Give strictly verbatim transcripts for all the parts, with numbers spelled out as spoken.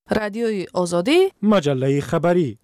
رادیوی آزادی، مجله خبری.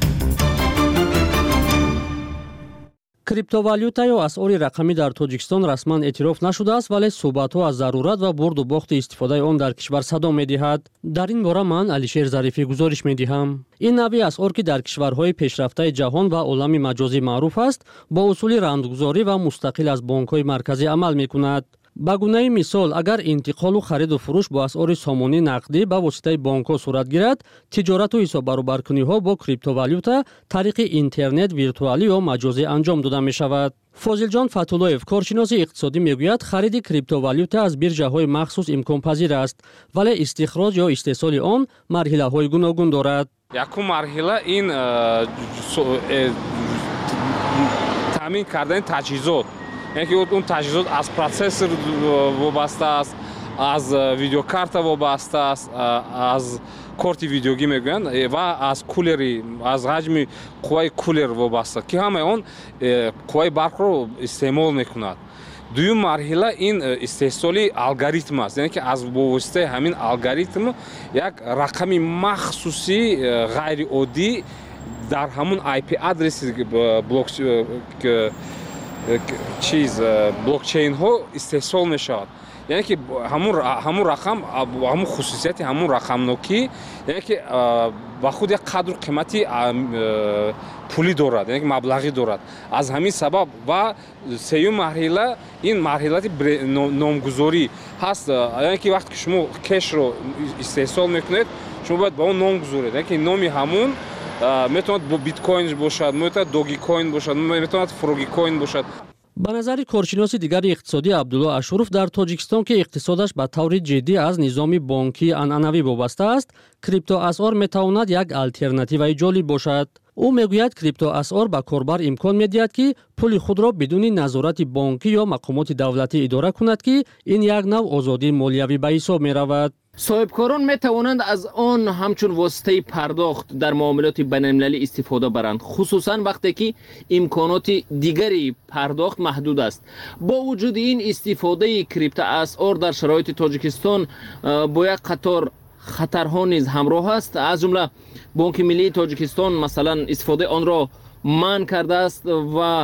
криптовалюта ё асъори рақамӣ дар Тоҷикистон расман эътироф нашудааст, вале суҳбатҳо аз зарурат ва бурду бохти истифодаи он дар кишвар садо медиҳад. Дар ин бора ман Алишер Зарифӣ гузориш медиҳам. ин навъи асъор, ки дар кишварҳои пешрафтаи ҷаҳон ва олами маҷозӣ маъруф аст, бо усули рамзгузорӣ ва мустақил аз бонкҳои марказӣ амал мекунад. ба гунаи мисол, агар интиқолу хариду фурӯш бо асъори сомонӣ нақдӣ ба воситаи бонкҳо сурат гирад, тиҷорату ҳисоббаробаркуниҳо бо криптовалюта тариқи интернет, виртуалӣ ё маҷозӣ анҷом дода мешавад. Фозилҷон Фатуллоев, коршиноси иқтисодӣ, мегӯяд, хариди криптовалюта аз бирҷаҳои махсус имконпазир аст, вале истихроҷ ё истеҳсоли он марҳилаҳои гуногун дорад. Якум марҳила ин таъмин кардани таҷҳизот. یعنی اون تجهیزات از پروسسور وابسته است، از ویدیوکارت وابسته است، از کارت ویدیوگی میگویند و از کولری، از حجم قوای کولر وابسته که همه اون قوای برق رو استعمال میکند. دوم مرحله این استحصالی الگوریتم است، یعنی که از واسطه همین الگوریتم یک رقم مخصوصی غیر عادی در همون آی پی آدرس بلاک چیز بلاکچین ها استحصال می شود. یعنی که همون همون رقم همون خصوصیت همون رقم نوکی، یعنی که با خود یک قدر قیمتی پولی دارد، یعنی که مبلغی دارد. از همین سبب و سوم مرحله این مرحله نامگذاری هست، یعنی که وقتی که شما کش رو استحصال میکنید، شما باید با اون نام گذارید، یعنی که نامی همون میتواند با بیت کوین باشد، میتواند دوگی کوین باشد، میتواند فروگی کوین باشد. ба назари коршиноси дигари иқтисодӣ Абдулло Ашуров, дар Тоҷикистон ки иқтисодаш ба таври ҷиддӣ аз низоми бонкии анъанавӣ вобаста аст, криптоасъор метавонад як алтернативаи ҷолиб бошад. ӯ мегӯяд, криптоасъор ба корбар имкон медиҳад, ки пули худро бидуни назорати бонкӣ ё мақомоти давлатӣ идора кунад, ки ин як нав озодии молиявӣ ба ҳисоб меравад. صاحبکاران می توانند از آن همچون واسطه پرداخت در معاملات بین‌المللی استفاده برند، خصوصا وقتی که امکانات دیگری پرداخت محدود است. با وجود این، استفاده کریپتواسعار در شرایط تاجیکستان با یک قطار خطرها نیز همراه است. از جمله بانک ملی تاجیکستان مثلا استفاده آن را منع کرده است و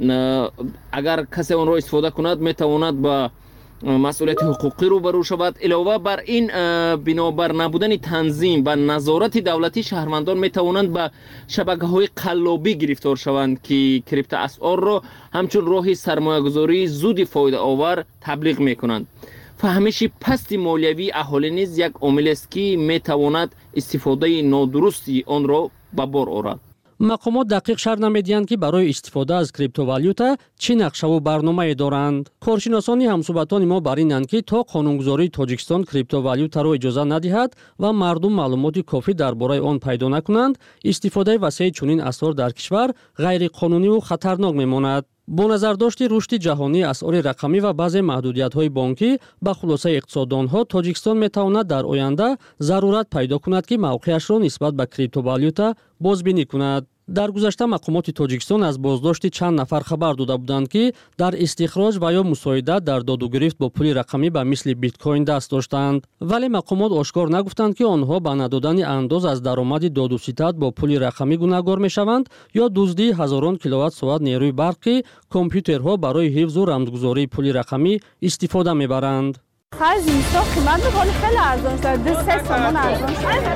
اگر کسی آن را استفاده کند می تواند با مسئولیت حقوقی روبرو شود. علاوه بر این، بنابر نبودن تنظیم و نظارت دولتی، شهروندان می توانند به شبکه‌های قلابی گرفتار شوند که کریپتواسعار را همچون راهی سرمایه‌گذاری زود فایده آور تبلیغ می کنند. فهمش پست مالیوی اهالی نیز یک عامل است که می تواند استفاده نادرستی آن را به بار آورد. мақомот дақиқ шарҳ намедиҳанд, ки барои истифода аз криптовалюта чӣ нақшаву барномае доранд. коршиносони ҳамсуҳбатони мо бар инанд, ки то қонунгузории Тоҷикистон криптовалютаро иҷоза надиҳад ва мардум маълумоти кофӣ дар бораи он пайдо накунанд, истифодаи васеъи чунин асъор дар кишвар ғайриқонуниву хатарнок мемонад. бо назардошти рушди ҷаҳонии асъори рақамӣ ва баъзе маҳдудиятҳои бонкӣ, ба хулосаи иқтисоддонҳо, Тоҷикистон метавонад дар оянда зарурат пайдо кунад, ки мавқеашро нисбат ба криптовалюта бозбинӣ кунад. дар гузашта мақомоти Тоҷикистон аз боздошти чанд нафар хабар дода буданд, ки дар истихроҷ ва ё мусоидат дар додугирифт бо пули рақамӣ ба мисли биткоин даст доштанд. вале мақомот ошкор нагуфтанд, ки онҳо ба надодани андоз аз даромади додуситат бо пули рақамӣ гунahгор мешаванд ё дуздии ҳазорон киловатт-соат нерӯи барқ, ки компютерҳо барои ҳифзу рамзгузории пули рақамӣ истифода мебаранд. هر زیستا قیمت میکنه خیلی ارزان شده، سه سامان ارزان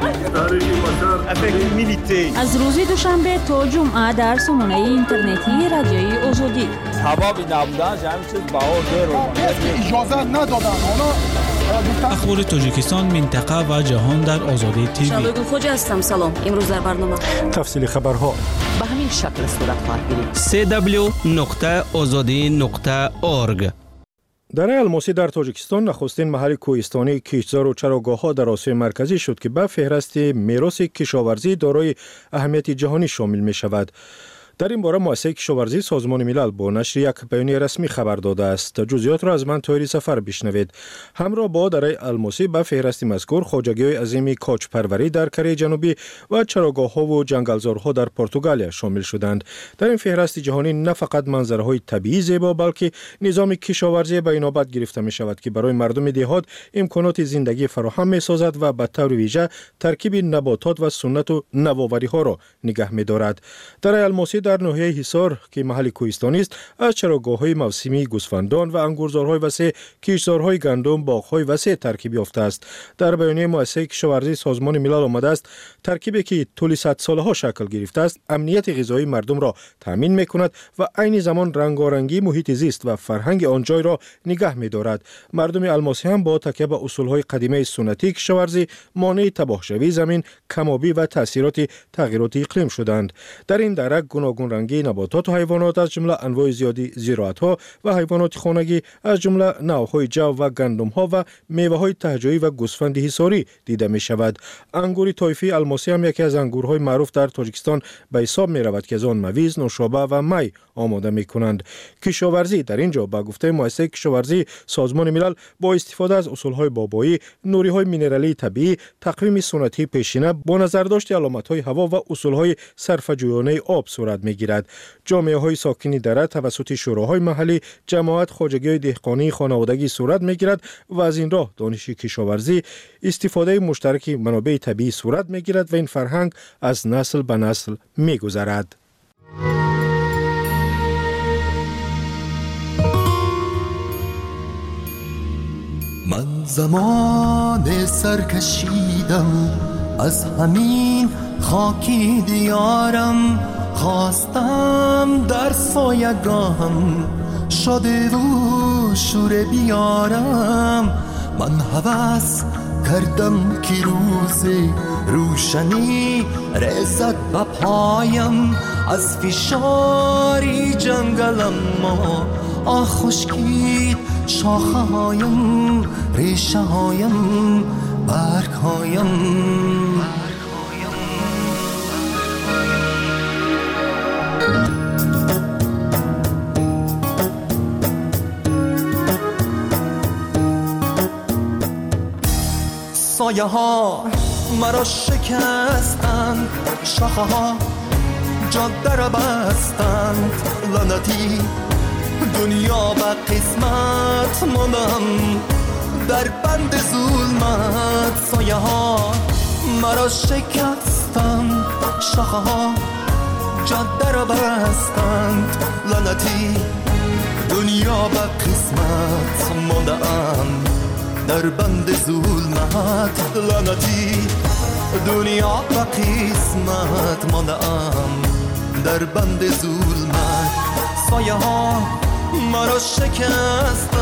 شده. از روز دوشنبه تا جمعه در سامانه اینترنتی رادیوی آزادی. حبابی نبودن جمعی چیز بهار دیر رو اجازه ندادن اونا. اخبار تاجیکستان، منطقه و جهان در آزادی تیوی. شبگون خوجه هستم. سلام. امروز در برنامه تفصیل خبرها به همین شکل صورت خواهد گرفت. سی دبلیو نقطه آزادی نقطه اورگ. дараи алмосӣ дар Тоҷикистон нахустин маҳалли кӯҳистонии кишзору чароғоҳҳо дар Осиёи марказӣ шуд, ки ба феҳристи мероси кишоварзӣ дорои аҳамияти ҷаҳонӣ шомил мешавад. در این باره مؤسسه کشاورزی سازمان ملل با نشر یک بیانیه رسمی خبر داده است. جزئیات را از من طاهری سفر بشنوید. همراه با دره الماسی به فهرست مذکور خواجگی‌های عظیم کاج پروری در کره جنوبی و چراگاه‌ها و جنگلزارها در پرتغالیا شامل شدند. در این فهرست جهانی نه فقط منظره‌های طبیعی زیبا بلکه نظام کشاورزی به اینابت گرفته می شود که برای مردم دهات امکانات زندگی فراهم می سازد و به طور ویژه ترکیب نباتات و سنت و نوآوری ها را نگه می دارد. دره الماسی در ناحیه حصار که محل کوهستانی است، از چراگاه‌های موسمی گوسفندان و انگورزارهای وسیع، کشتزارهای گندم، باغ‌های وسیع ترکیب یافته است. در بیانیه مؤسسه کشاورزی سازمان ملل آمده است ترکیبی که طول صد سالها شکل گرفته است امنیت غذایی مردم را تامین می کند و عین زمان رنگارنگی محیط زیست و فرهنگ آن جای را نگه می دارد. مردم الماسی هم با تکیه به اصولهای قدیمی سنتی کشاورزی مانع تباهشوی زمین، کم‌آبی و تاثیرات تغییرات اقلیم شدند. در این دره گوناگون رنگی نباتات و حیوانات از جمله انواع زیادی زراعت‌ها و حیوانات خانگی از جمله نوع‌های جو و گندم‌ها و میوه‌های تهجویی و گوسفند حصاری دیده می شود. انگور طایفی الماسی هم یکی از انگورهای معروف در تاجیکستان به حساب می رود که از آن مویز، نوشابه و می آماده می کنند. کشاورزی در اینجا به گفته مؤسسه کشاورزی سازمان ملل با استفاده از اصولهای بابایی، نوری‌های مینرالی طبیعی، تقویم سنتی پیشینه با نظرداشت علامت‌های هوا و اصولهای صرفه‌جویانه آب صورت می‌گیرد. جامعه‌های ساکنی دره توسط شوراهای محلی، جماعت خواجگی‌های دهقانی خانوادگی صورت می‌گیرد و از این راه دانش کشاورزی، استفاده مشترک منابع طبیعی صورت می‌گیرد و این فرهنگ از نسل به نسل می‌گذرد. من زمان سرکشیدم از همین خاکی دیارم، خواستم در سایگاهم شده و شور بیارم. من هوس کردم که روز روشنی رسد به پایم، از فشاری جنگلم ما آه خشکید شاخه هایم، ریشه هایم، برگ هایم. سایه ها مرا شکستند، شاخه ها جاده را بستند، لعنتی دنیا به قسمت ماندم در بند ظلمت. سایه ها مرا شکستند، شاخه ها جاده را بستند، لعنتی دنیا به قسمت ماندم در بند ظلمت. لعنتی دنیا به قسمت ماندم در بند ظلمت. سایه ها مرا شکستند.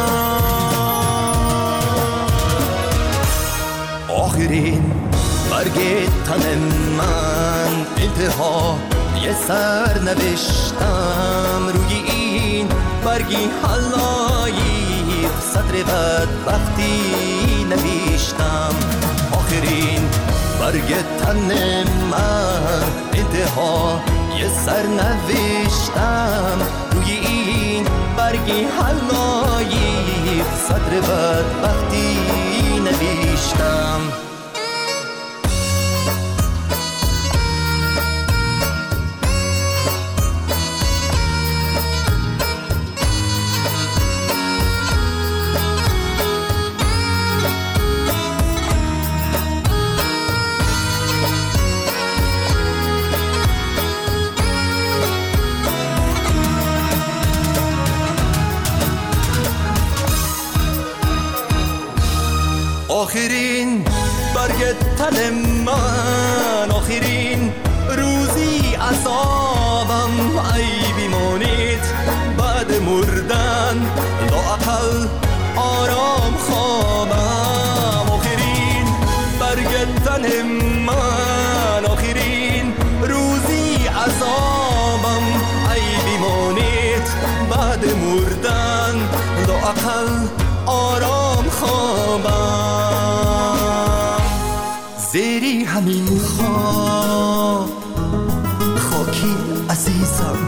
آخرین برگ تن من انتها یه سر نوشتم، روی این برگی حلایی سطر بدبختی نوشتم. آخرین برگ تن من انتها یه سر نوشتم، روی این برگی حلایی سطر بدبختی نوشتم. آخرین برگ تن من، آخرین روزی عذابم، ای بیمانید بعد مردن لااقل آرام خوابم. آخرین برگ تن من، آخرین روزی عذابم، ای بیمانید بعد مردن لااقل آرام خوابم. زیری همین خواب خاکی از عزیزم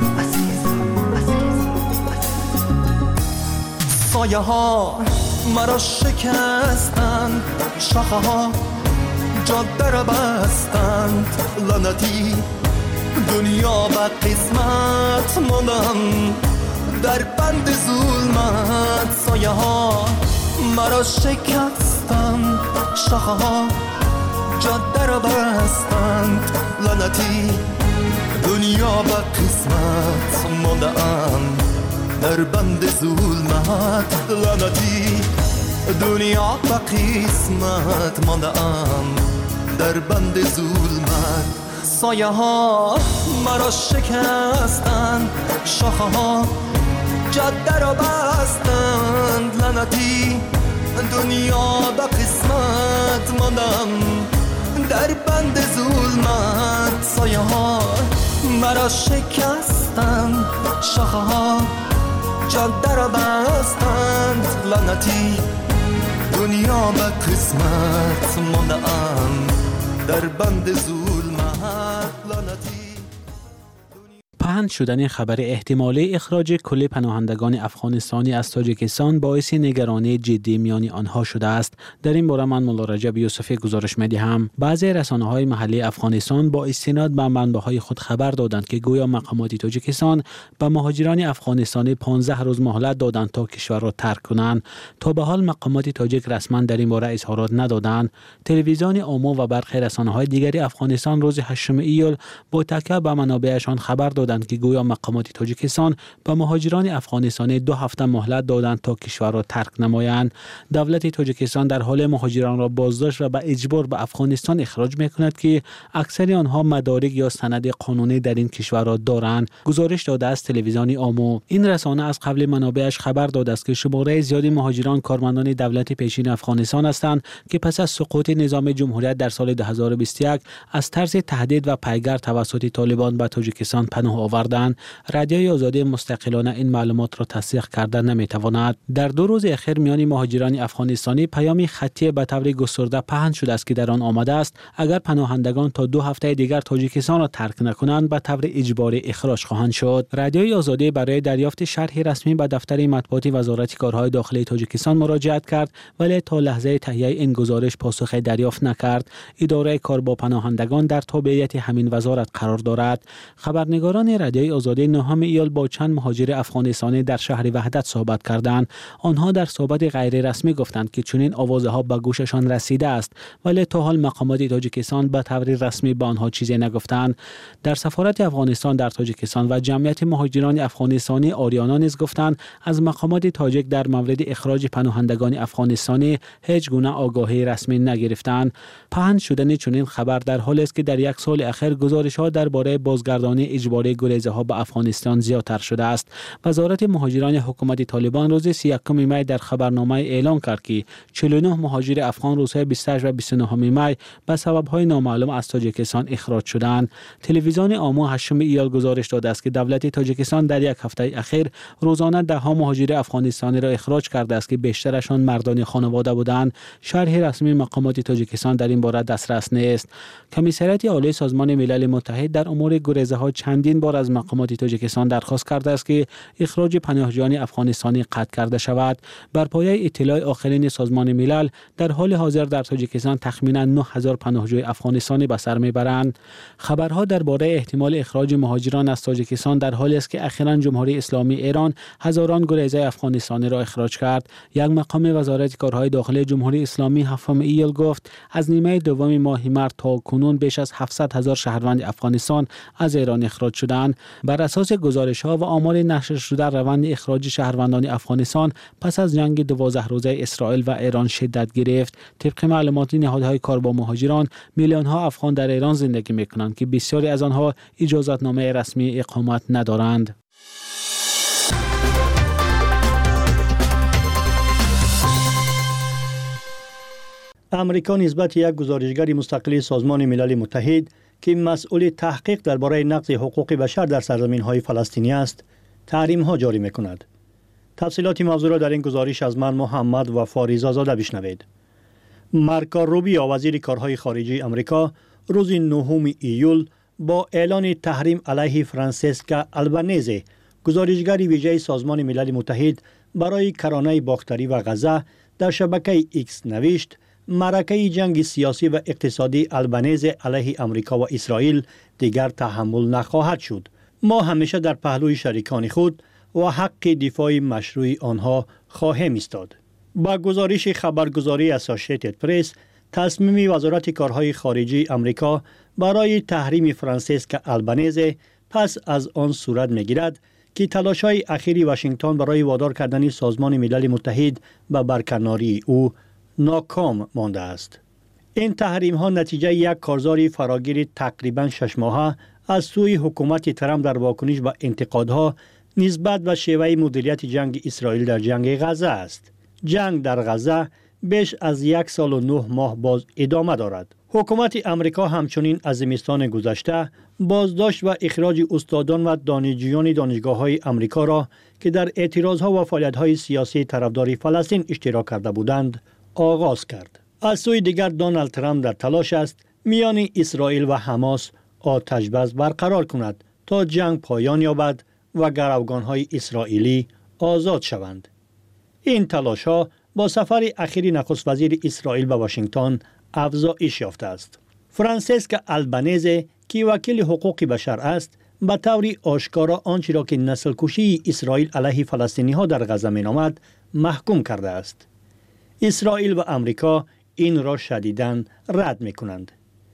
سایه ها مرا شکستند شاخه ها جاده را بستند لعنتی دنیا به قسمت ماندم در بند ظلمت سایه ها مرا شکستند شاخه ها جاده را بستند لعنتی دنیا به قسمت ماندم در بند ظلمت لعنتی دنیا به قسمت ماندم در بند ظلمت سایه ها مرا شکستند شاخه ها جاده را بستند لعنتی دنیا به قسمت ماندم در بند ظلمت سایه ها مرا شکستند شاخه ها جاده را بستند لعنتی دنیا به قسمت ماندم در بند ظلمت لعنتی. پهن شدن خبر احتمالی اخراج کل پناهندگان افغانستانی از تاجیکستان باعث نگرانی جدی میان آنها شده است. در این باره من مولا رجب یوسفی گزارش می‌دهم. بعضی رسانه‌های محلی افغانستان با استناد به منبع‌های خود خبر دادند که گویا مقامات تاجیکستان به مهاجران افغانستانی پانزده روز مهلت دادند تا کشور را ترک کنند. تا به حال مقامات تاجیک رسما در این باره اظهارات ندادند. تلویزیون عموم و برخی رسانه‌های دیگری افغانستان روز هشتم ایول با تکیه به منابعشان خبر دادند که گویا مقامات تاجیکستان به مهاجران افغانستانی دو هفته مهلت دادند تا کشور را ترک نمایند. دولت تاجیکستان در حال مهاجران را بازداشت و به اجبار به افغانستان اخراج می‌کند که اکثر آنها مدارک یا سند قانونی در این کشور را دارند. گزارش داده است تلویزیون عموم. این رسانه از قبل منابعش خبر داده است که شماره زیادی مهاجران کارمندان دولت پیشین افغانستان هستند که پس از سقوط نظام جمهوریت در سال دو هزار و بیست و یک از طرز تهدید و پیگر توسط طالبان به تاجیکستان پناه آوردند. رادیوی آزادی مستقلانه این معلومات را تصدیق کرده نمیتواند. در دو روز اخیر میان مهاجران افغانستانی پیامی خطی به طور گسترده پهن شده است که در آن آمده است اگر پناهندگان تا دو هفته دیگر تاجیکستان را ترک نکنند به طور اجباری اخراج خواهند شد. رادیوی آزادی برای دریافت شرح رسمی به دفتر مطبوعاتی وزارت کارهای داخلی تاجیکستان مراجعت کرد ولی تا لحظه تهیه این گزارش پاسخی دریافت نکرد. اداره کار با پناهندگان در تابعیت همین وزارت قرار دارد. خبرنگاران رادیوی آزادی نهم ایول با چند مهاجر افغانستانی در شهر وحدت صحبت کردند. آنها در صحبت غیر رسمی گفتند که چنین آوازها به گوششان رسیده است ولی تا حال مقامات تاجیکستان به طور رسمی به آنها چیزی نگفتند. در سفارت افغانستان در تاجیکستان و جمعیت مهاجران افغانستانی آریانا نیز گفتند از مقامات تاجیک در مورد اخراج پناهندگان افغانستانی هیچ گونه آگاهی رسمی نگرفتند. پهن شدن چنین خبر در حالی است که در یک سال اخیر گزارش‌ها درباره بازگردانی اجباری گریزه‌ها به افغانستان زیادتر شده است. وزارت مهاجران حکومت طالبان روز سی و یکم می در خبرنامه اعلام کرد که چهل و نه مهاجر افغان روزهای بیست و هشت و بیست و نه می به سبب‌های نامعلوم از تاجیکستان اخراج شدند. تلویزیون عموم هشتم ایول گزارش داده است که دولت تاجیکستان در یک هفته اخیر روزانه ده ها مهاجر افغانستانی را اخراج کرده است که بیشترشان مردان خانواده بودند. شرح رسمی مقامات تاجیکستان در این باره دسترس نیست. کمیسریت عالی سازمان ملل متحد در امور گریزه‌ها چندین بار از مقامات تاجیکستان درخواست کرده است که اخراج پناهجویان افغانستانی قطع کرده شود. بر پایه اطلاع آخرین سازمان ملل در حال حاضر در تاجیکستان تخمینا نه هزار پناهجوی افغانستانی به سر میبرند. خبرها درباره احتمال اخراج مهاجران از تاجیکستان در حالی است که اخیراً جمهوری اسلامی ایران هزاران گریزه افغانستانی را اخراج کرد. یک مقام وزارت کارهای داخلی جمهوری اسلامی هفتم ایول گفت از نیمه دوم ماه مارس تا کنون بیش از هفتصد هزار شهروند افغانستان از ایران اخراج شدند. بر اساس گزارش‌ها و آمار نشر شده روند اخراج شهروندان افغانستان پس از جنگ دوازده روزه اسرائیل و ایران شدت گرفت. طبق معلومات نهادهای کار با مهاجران میلیون‌ها افغان در ایران زندگی می‌کنند که بسیاری از آنها اجازه‌نامه رسمی اقامت ندارند. امریکا نسبت یک گزارشگر مستقل سازمان ملل متحد که مسئول تحقیق درباره نقض حقوق بشر در سرزمین‌های فلسطینی است، تحریم‌ها جاری می‌کند. تفصیلات موضوع را در این گزارش از من محمد و فاریزا زاده بشنوید. مارکو روبیو وزیر کارهای خارجی امریکا روز نهم ایول با اعلان تحریم علیه فرانسیسکا آلبانیزی، گزارشگر ویژه سازمان ملل متحد برای کرانه باختری و غزه، در شبکه ایکس نوشت: معرکه جنگ سیاسی و اقتصادی آلبانیزی علیه آمریکا و اسرائیل دیگر تحمل نخواهد شد. ما همیشه در پهلوی شریکان خود و حق دفاع مشروع آنها خواهیم ایستاد. با گزارش خبرگزاری اسوسییتد پرس، تصمیم وزارت کارهای خارجی آمریکا برای تحریم فرانسیسکا آلبانیزی پس از آن صورت می‌گیرد که تلاش‌های اخیر واشنگتن برای وادار کردن سازمان ملل متحد به برکناری او ناکام مانده است. این تحریم ها نتیجه یک کارزار فراگیر تقریباً شش ماهه از سوی حکومت ترامپ در واکنش به انتقادها نسبت به شیوه مدیریت جنگ اسرائیل در جنگ غزه است. جنگ در غزه بیش از یک سال و نه ماه باز ادامه دارد. حکومت امریکا همچنین از زمستان گذشته بازداشت و اخراج استادان و دانشجویان دانشگاه‌های امریکا را که در اعتراضها و فعالیت‌های سیاسی طرفدار فلسطین اشتراک کرده بودند آغاز کرد. از سوی دیگر دونالد ترامپ در تلاش است میان اسرائیل و حماس آتش بس برقرار کند تا جنگ پایان یابد و گروگان‌های اسرائیلی آزاد شوند. این تلاش‌ها با سفر اخیر نخست وزیر اسرائیل به واشنگتن افزایش یافته است. فرانسیسکا آلبانیزی که وکیل حقوق بشر است، به طور آشکارا آنچه را که نسل کشی اسرائیل علیه فلسطینی ها در غزه می نامد محکوم کرده است. اسرائیل و امریکا این را شدیداً رد می کنند.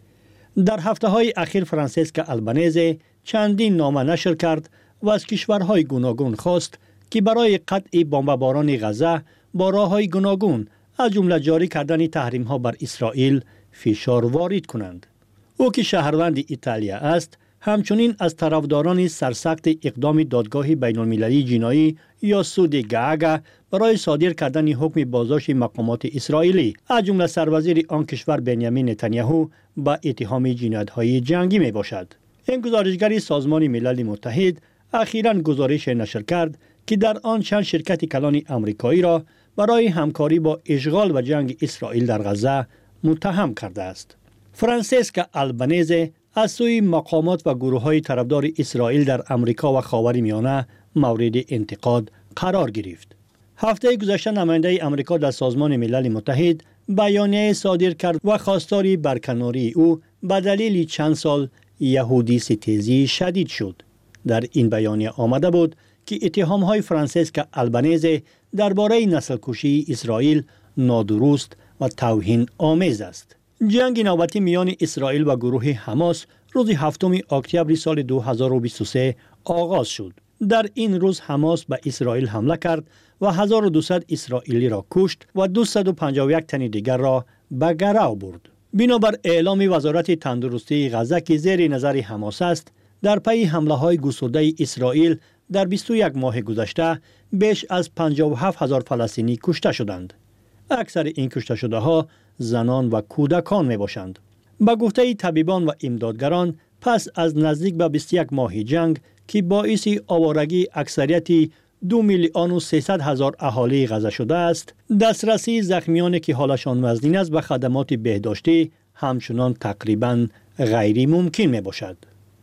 در هفته های اخیر فرانسیسکا آلبانیزی چندین نامه نشر کرد و از کشورهای گوناگون خواست که برای قطع بمباران غزه با راه‌های گوناگون از جمله جاری کردن تحریم ها بر اسرائیل فشار وارد کنند. او که شهروند ایتالیا است، همچنین از طرفداران سرسخت اقدام دادگاه بین المللی جنایی یا سود گاگا برای صادر کردن حکم بازداشت مقامات اسرائیلی از جمله سروزیر آن کشور بنیامین نتانیاهو با اتهام جنایت‌های جنگی می باشد. این گزارشگر سازمان ملل متحد اخیراً گزارش نشر کرد که در آن چند شرکت کلان آمریکایی را برای همکاری با اشغال و جنگ اسرائیل در غزه متهم کرده است. فرانسیسکا آلبانیزی از سوی مقامات و گروه‌های طرفدار اسرائیل در امریکا و خاورمیانه مورد انتقاد قرار گرفت. هفته گذشته نماینده امریکا در سازمان ملل متحد بیانیه صادر کرد و خواستار برکناری او به دلیل چند سال یهودی ستیزی شدید شد. در این بیانیه آمده بود که اتهام‌های فرانسیسکا آلبانیزی درباره نسل کشی اسرائیل نادرست و توهین آمیز است. جنگ نوبتی میان اسرائیل و گروه حماس روز هفتم اکتبر سال دو هزار و بیست و سه آغاز شد. در این روز حماس به اسرائیل حمله کرد و هزار و دویست اسرائیلی را کشت و دویست و پنجاه و یک تن دیگر را به گرو برد. بنابر اعلام وزارت تندرستی غزه که زیر نظر حماس است، در پی حمله های گسترده اسرائیل در بیست و یک ماه گذشته بیش از پنجاه و هفت هزار فلسطینی کشته شدند. اکثر این کشته شده ها زنان و کودکان می باشند. به گفته طبیبان و امدادگران، پس از نزدیک به بیست و یک ماه جنگ که باعث آوارگی اکثریت دو میلیون و سیصد هزار اهالی غزه شده است، دسترسی زخمیانی که حالشان وزنین است به خدمات بهداشتی همچنان تقریباً غیر ممکن می باشد.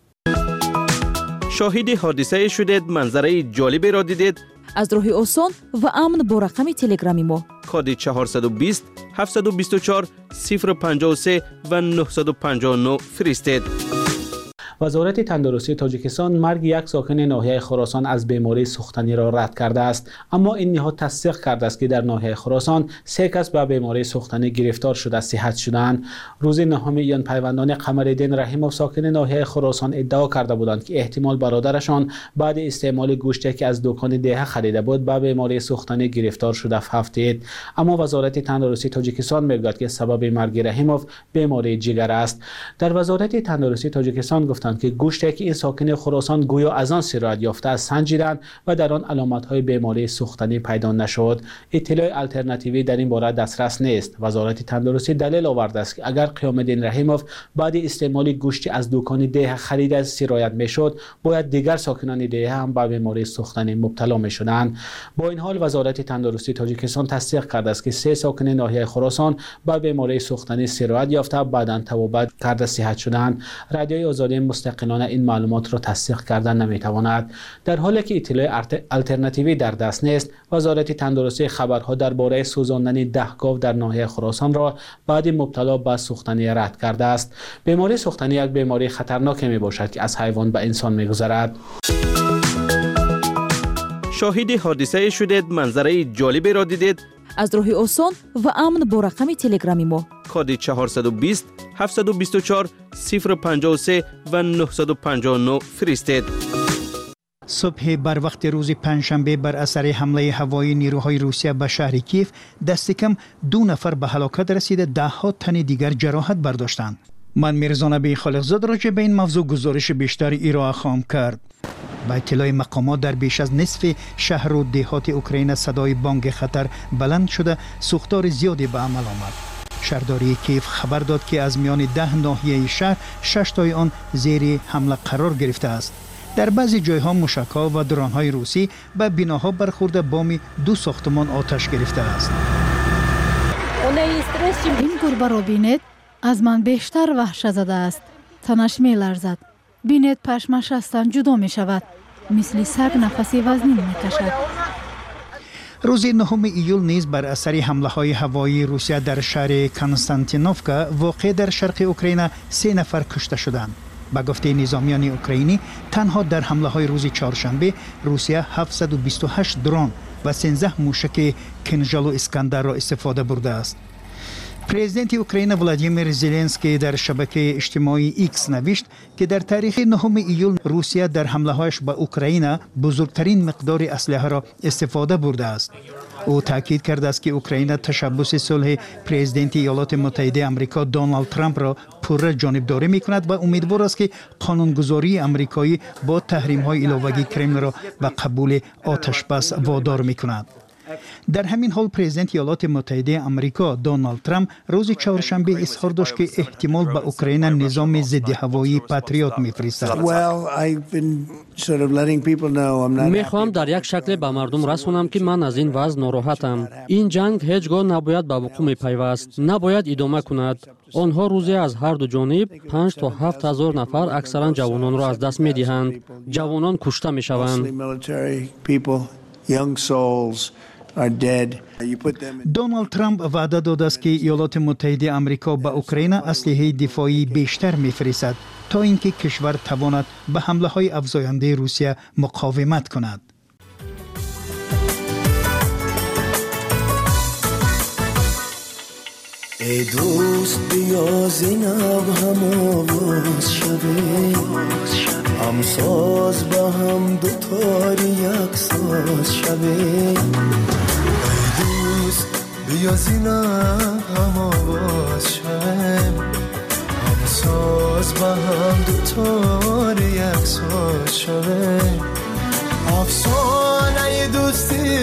شاهد حادثه شدید، منظره جالبی را دیدید؟ از راه آسان و امن با رقم تلگرامی ما کد چهارصد و بیست هفتصد و بیست و چهار صفر پنجاه و سه و نهصد و پنجاه و نه فرستید. وزارت تندرستی تاجیکستان مرگ یک ساکن ناحیه خراسان از بیماری سوختنی را رد کرده است، اما این نهاد تصدیق کرده است که در ناحیه خراسان سه کس به بیماری سوختنی گرفتار شده صحت شدند. روز نهم ژوئن پیوندان قمرالدین رحیموف ساکن ناحیه خراسان ادعا کرده بودند که احتمال برادرشان بعد استعمال گوشتی که از دکان دیه خریده بود به بیماری سوختنی گرفتار شده هفتید. اما وزارت تندرستی تاجیکستان میگوید که سبب مرگ رحیموف بیماری جگر است. در وزارت تندرستی تاجیکستان گفتند که گوشتی که این ساکن خراسان گویا از آن سرایت یافته است سنجیدند و در آن علامت‌های بیماری سوختنی پیدا نشد. اطلاع الटरनेटिव्ی در این باره دسترس نیست. وزارت تندرستی دلیل آورده است که اگر قیام الدین رحیموف بعد استعمال گوشتی از دکان دیه خرید سرایت میشد، باید دیگر ساکنان دیه هم به بیماری سوختنی مبتلا میشدند. با این حال وزارت تندرستی تاجیکستان تصدیق کرده است که سه ساکن ناحیه خراسان به بیماری سوختنی سرایت یافته بعداً توبه کرده صحت شدند. رادیوی آزادی مستقلانه این معلومات را تصدیق کردن نمیتواند. در حالی که اطلاع الترناتیوی در دست نیست، وزارت تندرستی خبرها درباره سوزاندن ده گاو در ناحیه خراسان را بعد مبتلا به سوختنی رد کرده است. بیماری سوختنی یک بیماری خطرناک می باشد که از حیوان به انسان می گذرد. شاهد حادثه شدید، منظره جالبی را دیدید؟ از راه آسان و امن با رقم تلگرامی ما کد چهارصد و بیست هفتصد و بیست و چهار صفر پنجاه و سه و نهصد و پنجاه و نه فرستید. صبح بر وقت روز پنجشنبه بر اثر حمله هوایی نیروهای روسیه به شهر کیف دست کم دو نفر به هلاکت رسیده، ده ها تن دیگر جراحت برداشتند. من میرزا نبی خالقزاد راجع به این موضوع گزارش بیشتری ارائه خواهم کرد. با اطلاع مقامات در بیش از نصف شهر و دهات اوکراین صدای بانگ خطر بلند شده، سوختار زیادی به عمل آمد. شهرداری کیف خبر داد که از میان ده ناحیه شهر شش تای آن زیر حمله قرار گرفته است. در بعضی جایها موشک‌ها و درون‌های روسی به بناها برخورده، بام دو ساختمان آتش گرفته است. این گربه را بینید، از من بیشتر وحشت زده است. تنش می لرزد. بینید پشمش از تن جدا می شود. مثل سگ نفسی وزنی می کشد. روز نهم ایول نیز بر اثر حمله های هوایی روسیه در شهر کنستانتینوفکا واقع در شرق اوکراین سه نفر کشته شدند. با گفته نظامیان اوکراینی، تنها در حمله های روز چهارشنبه روسیه هفتصد و بیست و هشت درون و سیزده موشک کنژال و اسکندر را استفاده برده است. پرزیدنت اوکراین ولادیمیر زلنسکی در شبکه اجتماعی ایکس نوشت که در تاریخ نهم ایول روسیه در حمله هایش به اوکراین بزرگترین مقدار اسلحه را استفاده برده است. او تاکید کرده است که اوکراین تشبث صلح پرزیدنت ایالات متحده آمریکا دونالد ترامپ را پرره جانبداری می‌کند و امیدوار است که قانونگذاری آمریکایی با تحریم‌های علاوه‌ای کرملین را به قبول آتشبس وادار می‌کند. در همین حال پرزیدنت ایالات متحده آمریکا دونالد ترامپ روز چهارشنبه اظهار داشت که احتمال به اوکراین نظام ضد هوایی پاتریوت می‌فرستد. میخوام در یک شکل به مردم رسونم که من از این وضع ناراحتم. این جنگ هیچگاه نباید به وقوع میپیوست، نباید ادامه کند. آنها روزی از هر دو جانب پنج تا هفت هزار نفر اکثرا جوانان را از دست میدهند. جوانان کشته میشوند. دونالد ترامپ وعده داده است که ایالات متحده آمریکا به اوکراین اسلحه دفاعی بیشتر می‌فرستد تا اینکه کشور تواند به حمله های افزاینده روسیه مقاومت کند. ای دوست بیا زینب هم آواز شده، هم ساز با هم دوتاری یک ساز شده. ای دوست بیا زینب هم آواز شده، هم ساز با هم دوتاری یک ساز شده. افسانه دوستی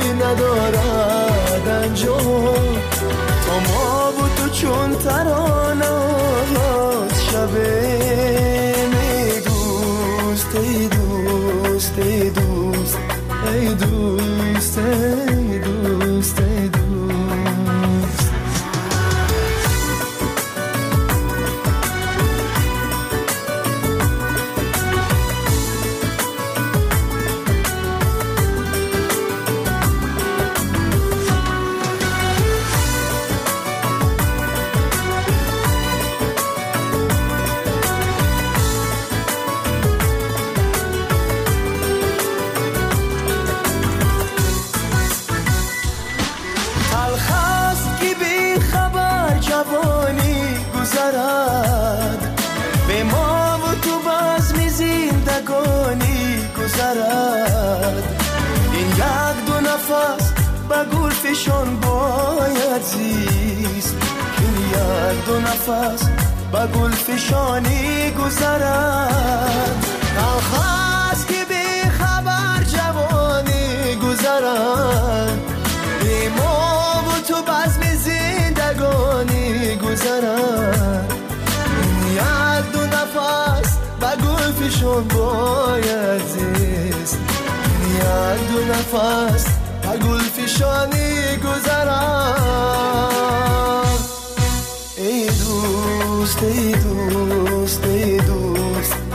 ندارد انجام، تو ما و تو چون ترانه آغاز شبه. ای دوست ای دوست ای دوست ای دوست ای دوست ای دوست. به ما و تو بزم زندگانی گذرد. این یک دو نفس به گل فشان باید زیست، این یک دو نفس به گل فشانی گذرد. الخاص که بی خبر جوانی گذرد، به ما و تو بزم زندگانی گذرد. یک دو نفس به گل فشان باید زیست، یک دو نفس به گل فشانی گذرد. ای دوست ای دوست ای دوست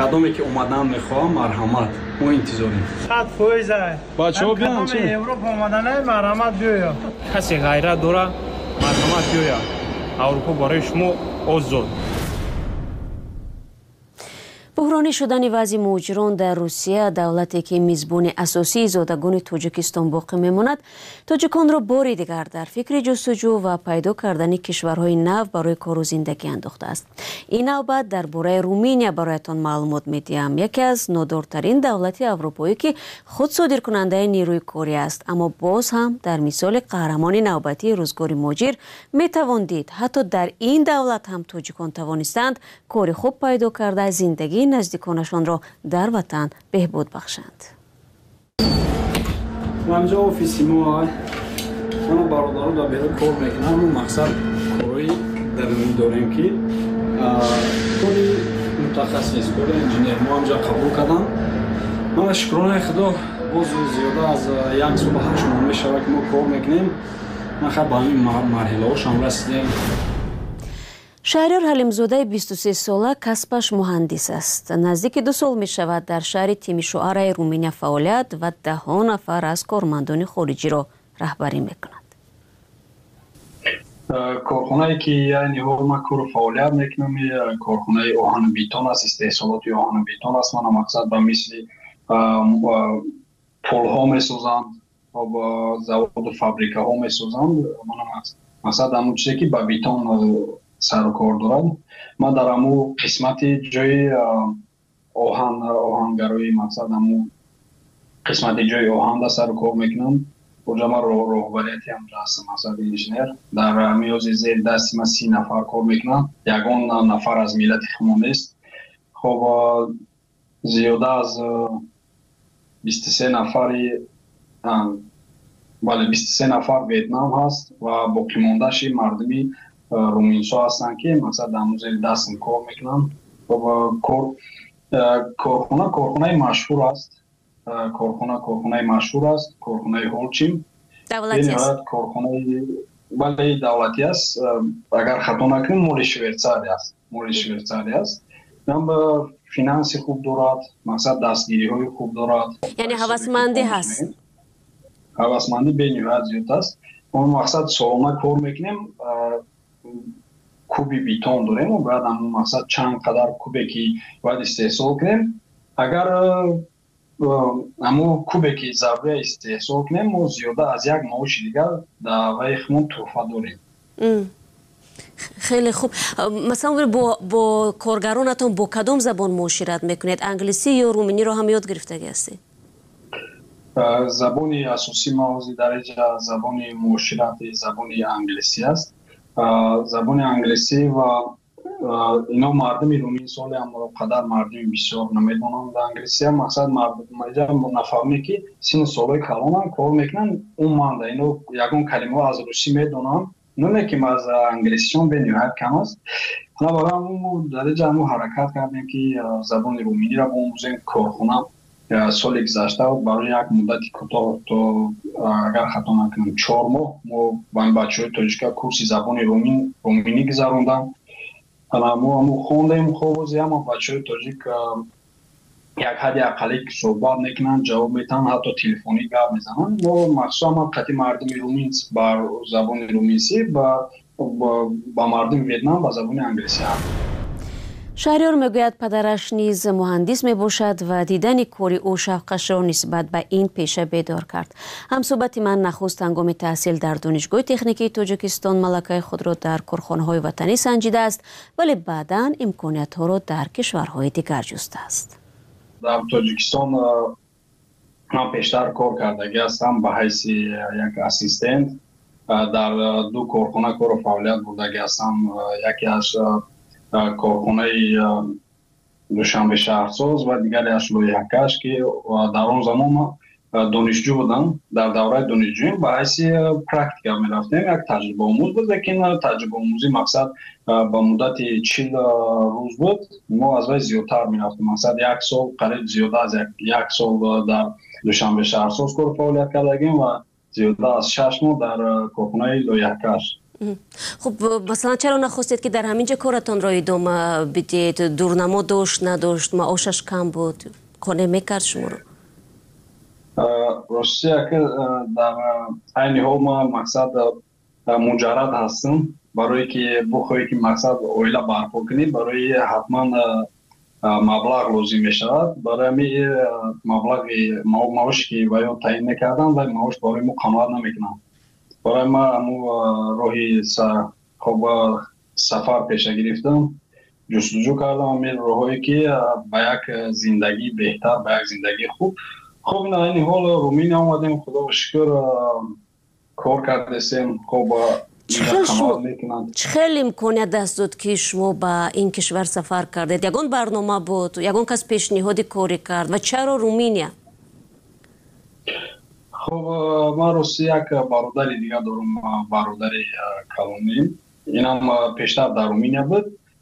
кадоме ки омадан мехоҳам марҳамат мо интизорем сад фоиз бачаҳо биён чи европа омаданай марҳамат биёя касе ғайрат дора марҳамат биёя аврупо барои шумо озод. буҳронӣ шудани вазъи муҳоҷирон дар русия давлате ки мизбони асосии зодагони тоҷикистон боқӣ мемонад тоҷиконро бори дигар дар фикри ҷустуҷӯ ва пайдо кардани кишварҳои нав барои кору зиндагӣ андохтааст. ин навбат дар бораи руминия бароятон маълумот медиҳам. яке аз нодортарин давлати аврупоӣ ки худ содиркунандаи нирӯи корӣ аст, аммо боз ҳам дар мисоли қаҳрамони навбатии рӯзгори муҳоҷир метавон дид ҳатто дар ин давлат ҳам тоҷикон тавонистанд кори хуб пайдо карда зиндагии наздиконашонро дар ватан беҳбуд бахшанд. ҳамҷо офиси мо мана бародаро дар беҳод кор мекунам. мақсад кори дарунӣ дорем ки кори мутахассис кори инженер мо ҳамҷо қабул кардам. мана шукронаи худо боз зиёда аз як сола ҳашт моҳ мешавад ки мо кор мекунем. нахар ба ҳамин марҳилаҳошам расидем. шаҳрёр ҳалимзодаи бисту се сола касбаш муҳандис аст. наздики ду сол мешавад дар шаҳри Тимишоараи Руминия фаъолият ва даҳҳо нафар аз кормандони хориҷиро раҳбарӣ мекунад. корхонае ки яъни ҳол ма кору фаъолият мекунам корхонаи оҳану битон аст, истеҳсолоти оҳану битон аст. мана мақсад ба мисли пулҳо месозанд, заводу фабрикаҳо месозанд. мана мақсад ҳамун чизе ки ба битон сару кор дорад. ман дар ҳамун қисмати ҷои оҳан оҳангароӣ мақсад ҳамун қисмати ҷои оҳанда сару кор мекунам. оҷа ман роҳбарияти ҳамҷо ҳастам, мақсад инженер. дар миёзи зери дасти ман си нафар кор мекунам. ягон нафар аз миллати хумонист. хоб зиёда аз бисту се нафари бале бисту се нафар ветнам ҳаст ва боқимондааши мардуми руминсо ҳастанд ки мақсад дар музеи дастм кор мекунам. корхона корхонаи машҳур аст. корхона корхонаи машҳур аст. корхонаи ҳолчим давлатӣ аст. корхонаи бале давлатӣ аст. агар хато накунем моли швейтсария аст. моли швейтсария аст. ам финанси хуб дорад. мақсад дастгириҳои хуб дорад. яъне ҳавасмандӣ ҳаст. ҳавасмандӣ бениҳоят зиёд аст. мо мақсад солона кор мекунем. куби битон дорем ва бояд ҳамун мақсад чанд қадар кубе ки бояд истеҳсол кунем. агар ҳамун кубе ки зарурия истеҳсол кунем мо зиёда аз як маоши дигар дар ваи хумон тӯҳфа дорем. хеле хуб. масалан бо бо коргаронатон бо кадом забон муошират мекунед? англисӣ ё руминиро ҳам ёд гирифтагӣ ҳастед? забони асосӣ мо ҳозир дараҷа забони муоширати забони англисӣ аст. забони англисӣ ва ино мардуми румин соли амоқадар мардуми бисёр намедонанд англисӣ. мақсад мардум нафаҳме ки сини солҳои калонанд кор мекунанд уманда ино ягон калимаҳо аз русӣ медонанд. номе ки аз англисишон бениҳоят кам аст. ана барои ҳамун дараҷа ҳамун ҳаракат кардем ки забони руминиро бомӯзем. корхона соли гузашта барои як муддати кӯтоҳ то агар хато накунам чор моҳ мо ба ин бачаҳои тоҷика курси забони румин руминӣ гузарондам. ана мо ҳамун хондем ховози ҳама бачаҳои тоҷик як ҳадди ақаллӣ суҳбат мекунанд, ҷавоб метаҳанд, ҳатто телефонӣ гап мезананд. мо махсусан қати мардуми румин ба забони руминсӣ ба ба мардуми ветнам ба забони англисӣ ҳам. шаҳрёр мегӯяд падараш низ муҳандис мебошад ва дидани кори ӯ шавқашро нисбат ба ин пеша бедор кард. ҳамсӯҳбати ман нахуст ҳангоми таҳсил дар донишгоҳи техникии тоҷикистон малакаи худро дар корхонаҳои ватанӣ санҷидааст, вале баъдан имкониятҳоро дар кишварҳои дигар ҷустааст. дар тоҷикистон ман пештар кор кардагӣ ҳастам ба ҳайси як ассистент. дар ду корхона кору фаъолият бурдагӣ ҳастам. яке аз корхонаи душанбе шаҳрсоз ва дигареаш лоиҳакаш ки дар он замон донишҷӯ будам. дар давраи донишҷӯӣ ба ҳайси практика мерафтем. як таҷрибаомӯз буд, лекин таҷрибаомӯзӣ мақсад ба муддати чил рӯз буд. мо аз вай зиёдтар мерафтем. мақсад як сол қариб зиёда аз як сол дар душанбе шаҳрсоз кору фаъолият кардагим ва зиёда аз шаш моҳ дар корхонаи лоиҳакаш. خب مثلا چرا نخواستید که در همینجا کارتان را ادامه بدید؟ دورنما داشت نداشت؟ معاشش کم بود؟ خانه میکرد شما رو؟ روسیه که در این حال ما مقصد مجرد هستم برای که بخواهی که مقصد اویلا برپا کنید برای حتما مبلغ لازم می شود. برای می مبلغ معاش که باید تعیین میکردن و معاش برای ما قناعت نمیکنم. برای ما امو راهی خوب سفر پیش گرفتم، جستجو کردم امی راهی که با یک زندگی بهتر، با یک زندگی خوب. خب این این حال رومینیا آمدیم، خدا و شکر کار کردیم. خب چخیل امکانیت دست داد که شما به این کشور سفر کردید؟ یگان برنامه بود؟ یگان کس پیشنهاد کاری کرد؟ و چرا رومینیا؟ خب ما روسیه یک برادری دیگه دارم، برادری کلونی، این هم پیشتر در رومینیا بود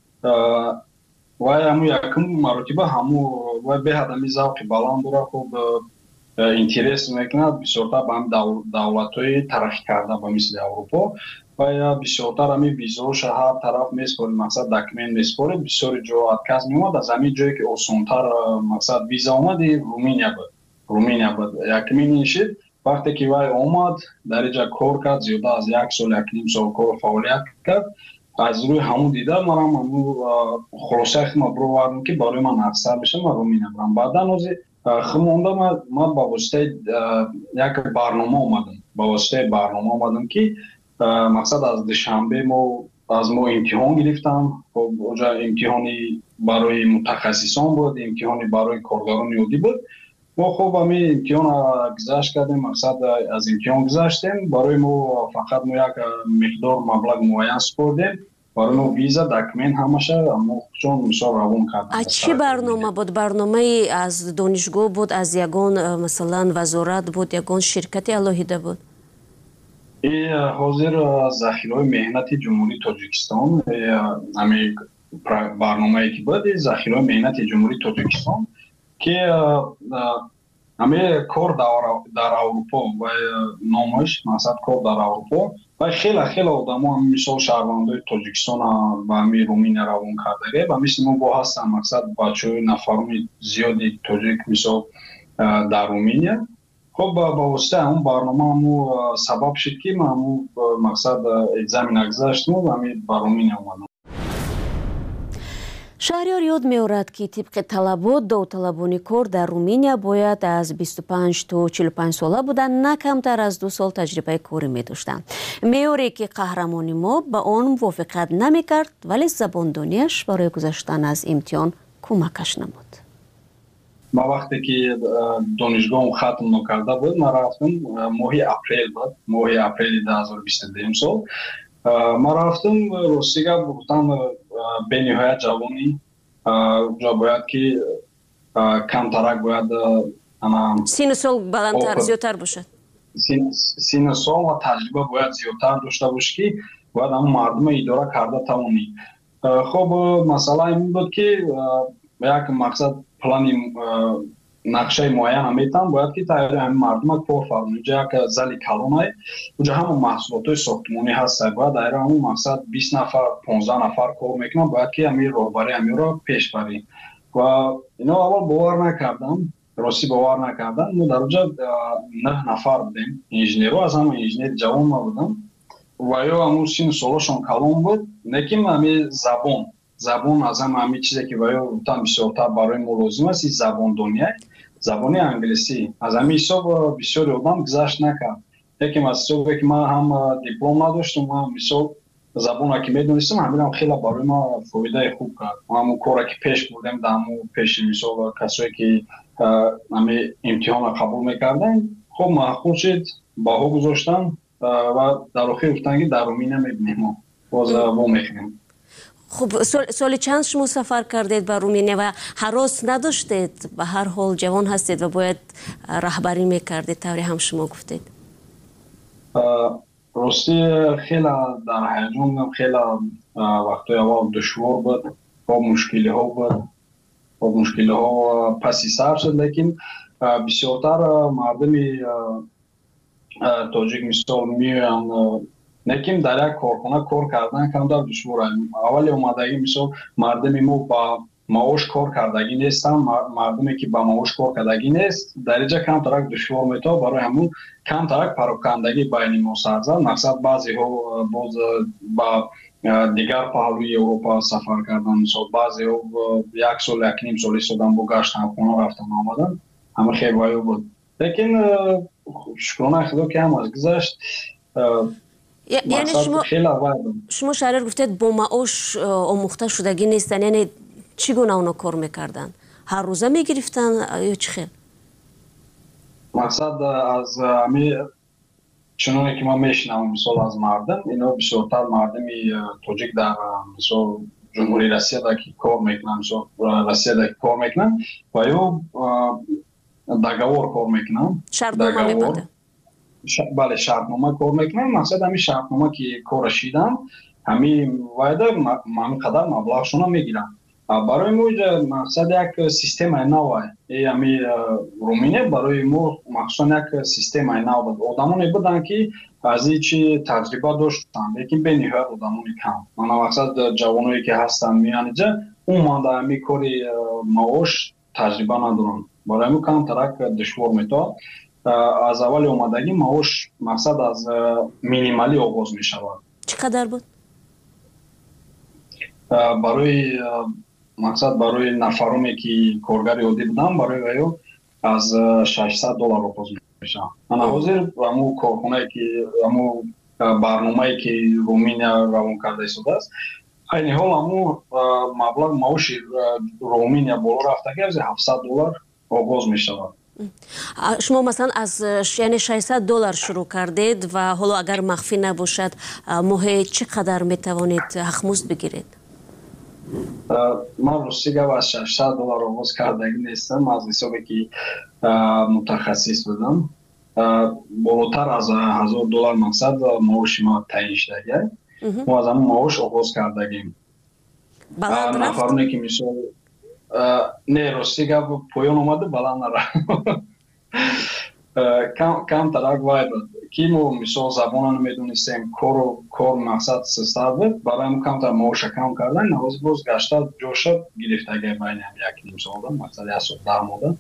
و همو یکم مراتبه همو و به هدمی ذوق بلند داره. خب اینترس میکند بسیارتر به هم دولت های ترقی کرده به مثل اروپا و یا بسیارتر همی ویزاش هر طرف میسپارید، مقصد دکمنت میسپارید. بسیار جا کس میومد از همین جایی که آسانتر مقصد ویزا آمد رومینیا بود. رومینیا بود یکمین نشید. وقتی که وای آمد در اینجا کار کرد، زیاده از یک سال یک نیم سال کار فعالیت کرد. از روی همون دیده من هم خلاصه خیلی بروردم که برای من افسر بشم و رومینیا برم. بعدا از خمونده من با واسطه یک برنامه آمدم، با واسطه برنامه آمدم که مقصد از دوشنبه ما از ما امتحان گرفتم. خب اونجا امتحانی برای متخصصان بود، امتحانی برای کارگران یادی بود. ما خب همین امتحان گذشت کردیم، مقصد از امتحان گذشتیم. برای ما فقط ما یک مقدار مبلغ معین سپردیم، برای ما ویزا دکمنت همشه ما چون مثال روان کردیم. چی برنامه بود؟ برنامه از دانشگاه بود، از یگان مثلا وزارت بود، یگان شرکت الهیده بود؟ این حاضر ذخیره مهنت جمهوری تاجیکستان، همین برنامه که بود ذخیره مهنت جمهوری تاجیکستان که همه کار در اروپا و نامش مقصد کار در اروپا و خیلی خیلی آدم ها مثال شهروندای تاجیکستان و همین رومینیا روان کرده و مثل ما با هستن مقصد بچه های نفرمی زیادی تاجیک مثال در رومینیا. خب با واسطه اون برنامه همو سبب شد که ما همو مقصد اگزامی نگذاشتم و همین با رومینیا اومدم. شهریار یاد می‌آورد که طبق طلبات داوطلبان کار در رومینیا باید از بیست و پنج تا چهل و پنج ساله بودن، نه کمتر از دو سال تجربه کاری می‌داشتند. معیاری که قهرمان ما به آن موافقت نمی‌کرد، ولی زباندانیش برای گذشتن از امتحان کمکش نمود. ما وقتی که دانشگاهم ختم نکرده بود، ما رفتم ماه اپریل بود، ماه اپریل دو هزار و بیست و دو سال ما رفتم روسیه. گفتن به نهایت جوانی جا باید که کمترک باید سین سال بلندتر زیادتر باشد، سین سال و تجربه باید زیادتر داشته باشه که باید هم مردم اداره کرده توانی. خب مسئله این بود که یک مقصد پلانی نقشه معین هم میتن باید که تایید همین مردم کار فرمون. اونجا یک زلی کلون های اونجا همون محصولات های ساختمانی هست، باید دایره همون مقصد بیست نفر پانزده نفر کار میکنن، باید که همین راهبری همین را پیش بریم و اینا اول باور نکردم، راستی باور نکردم. ما در اونجا نه نفر بودیم انجینیر، از همون انجینیر جوان ما بودم و یا همون سین سالشون کلون بود، لیکن همین زبان زبان از هم همین چیزی که باید گفتم بسیارتر برای ما لازم است، زبان دنیا زبان انگلیسی. از همین حساب بسیار آدم گذشت نکرد. یکی مسئله که من هم دیپلم نداشتم، هم مثال زبان که میدونستم همین هم خیلی برای ما فایده خوب کرد. ما همون کاری که پیش بردیم در همون پیش مثال کسایی که همین امتحان قبول میکردن خب معقول شد باها گذاشتن و در آخر گفتن که در رومینیا میبینیم ما باز با میخونیم. خب سال, سال چند شما سفر کردید به رومینیا و هراس نداشتید؟ به هر حال جوان هستید و باید رهبری میکردید، طوری هم شما گفتید. راستی خیلی در هیجان، خیلی وقتی اول دشوار بود، با مشکلی ها بود، با مشکلی ها پسی سر شد، لیکن بسیارتر مردم تاجیک مثال میان Неким дар як корхона кор кардан камтар душвор аст. Аввали омадагӣ мисол мардами мо ба маош кор кардагӣ нестанд, мардуме ки ба маош кор кардагӣ нест дариҷа камтарак душвор метавад барои ҳамун камтарак парокандагӣ байни мо сар зад. мақсад баъзеҳо боз ба дигар паҳлӯи Европа сафар кардан, мисол баъзеҳо як сол як ним сол истодан бо гаштан хона рафтан омадан ҳама хеле вайо буд. лекин шукрона худо ки ҳамаш гузашт. یعنی شما شما شهرر گفتید با معاش آموخته شدگی نیستن، یعنی چگونه اونا کار میکردن؟ هر روزه میگرفتن یا چی خیل؟ مقصد از همی چنانه که ما میشنم مثال از مردم اینا بسیارتر مردمی توجیک در مثال جمهوری روسیه دا که کار میکنن، مثال روسیه دا که کار میکنن و یا دگوار کار میکنن. شرطنامه میبنده؟ بله شرطنامه کار میکنن. مقصد همین شرطنامه که کار شیدن همین وایده همین قدر مبلغشون میگیرن. برای ما مقصد یک سیستم نوه ای همین رومینه برای ما مخصوصا یک سیستم نوه بود. آدمانی بودن که از چی تجربه داشتن لیکن به نهایت آدمانی کم. من مقصد جوانایی که هستن میان اینجا اون مانده همین کاری معاش تجربه ندارن. برای ما کم ترک دشوار میتاد. از اول اومدگی معاش مقصد از مینیمالی آغاز می شود. چقدر بود؟ برای مقصد برای نفرومی که کارگر عادی بودن برای ویو از ششصد دلار آغاز می شود. من حاضر همون کارخانه که همون برنامه‌ای که رومینیا روان کرده شده است. این حال همون مبلغ معاش رومینیا بالا رفتگی از هفتصد دلار آغاز می شود. شما مثلا از یعنی ششصد دلار شروع کردید و حالا اگر مخفی نباشد ماهی چقدر میتوانید حقمزد بگیرید؟ من روسیه از ششصد دلار آغاز کردگی نیستم. از حسابی که متخصص بودم بالاتر از هزار دلار مقصد معاش ما تعیین شده. ما از همون معاش آغاز کردگیم. بلند رفت؟ نفرونی که مثال نه روسیه پایان اومده بلند نرفت. کم کم ترک باید که ما مثال زبان نمیدونستیم کار کار مقصد سستر بود برای ما کم تر معاش کم کردن نواز باز گشته جوش گرفتگی بین هم یک نیم سال مقصد یک سال ده ماه.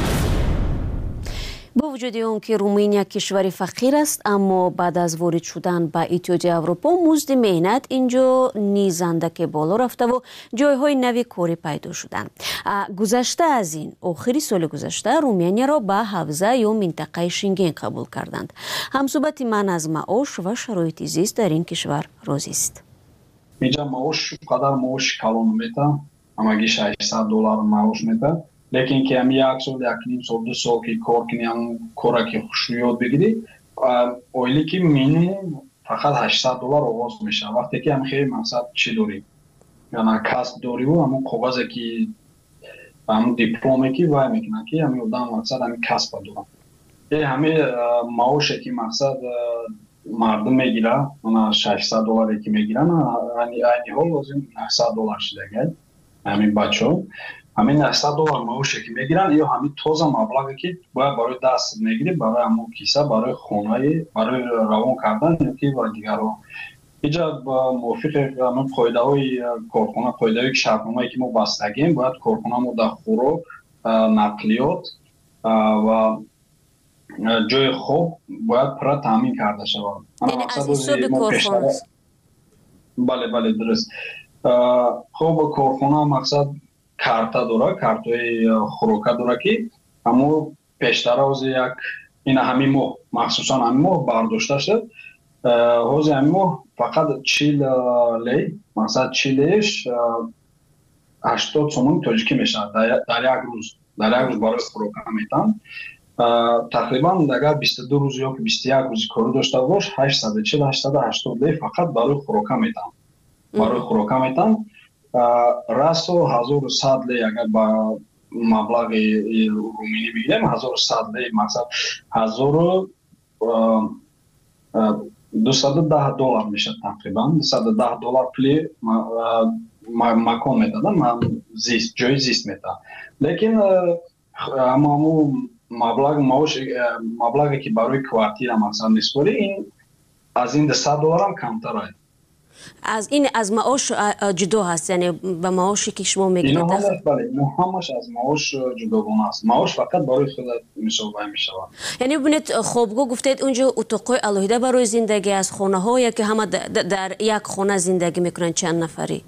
با وجود اون که رومینیا کشوری فقیر است اما بعد از وارد شدن به اتحادیه اروپا مزد مهنت اینجا نیز اندک بالا رفته و جایهای نوی کاری پیدا شدن. گذشته از این آخری سال گذشته رومینیا را به حوزه یا منطقه شنگن قبول کردند. همصحبت من از معاش و شرایط زیست در این کشور راضی است. اینجا معاش قدر معاش کلان میته، همگی ششصد دلار معاش میته. لیکن که هم یک سال یک نیم سال دو سال که کار کنی هم کار که خوش یاد بگیری اولی که مینیمم فقط هشتصد دلار آغاز میشه. وقتی که هم خیلی مقصد چی داری یعنی کسب داری و همون کاغذی که همون دیپلومی که وای میکنن که همین آدم مقصد همین کسب دارن. این همه معاشی که مقصد مردم میگیره اون ششصد دلاری که میگیرن یعنی این حال لازم هشتصد دلار شده همین بچه‌ها همین هشتصد دلار معاشی که میگیرن یا همین تازه مبلغی که باید برای دست میگیری برای همون کیسه برای خونه برای روان کردن که برای دیگرها. اینجا با موافق همون قاعده‌های کارخانه قاعده‌های شرطنامه‌ای که ما بستگیم باید کارخانه‌مون در خوراک نقلیات و جای خوب باید پر تامین کرده شود. یعنی از حساب کارخانه؟ بله بله درست. خب کارخانه مقصد کارتا داره، کارتای خوراک داره که همو پیشتر از یک این همین ماه مخصوصا همین ماه برداشته شد. حوزه همین ماه فقط چهل لی مقصد چهلش هشتاد سومن تاجیکی میشه در یک روز در یک روز برای خوراک میتن. تقریبا اگر بیست و دو روز یا بیست و یک روز کار داشته باش هشتصد و چهل هشتصد و هشتاد لی فقط برای خوراک میتن برای خوراک میتن. راسو هزار و صد لی اگر با مبلغ رومینی بگیریم هزار و صد لی مقصد هزار و دویست و ده دلار میشه تقریبا دویست و ده دلار پلی مکان میدادن زیست جای زیست میدادن. لیکن اما مبلغ معاش مبلغی که برای کوارتیر مثلا میسپاری این از این صد دلار هم کمتر است. از این از معاش جدا هست، یعنی به معاشی که شما میگیرید؟ اینا هم بله، اینا همش از معاش جداگانه است. معاش فقط برای خودت مسابقه می شود. یعنی ببینید خوابگاه گفتید اونجا اتاقای الهیده برای زندگی از خانه هایی که همه در یک خانه زندگی میکنن چند نفری؟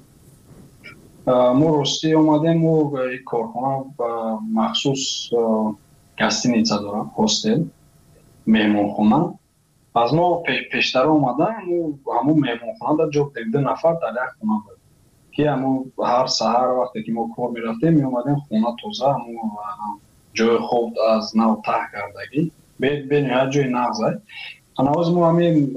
ما راستی اومدیم و یک کارخانه مخصوص گستینیچه دارم، هاستل، مهمانخانه. از ما پیشتر اومدن همون مهمانخانه در جا ده نفر در یک خانه بود که همون هر سحر وقتی که ما کار میرفتیم می اومدیم خانه تازه همون جای خوب از نو ته کردگی به نهایت جای نغزه. از ما همین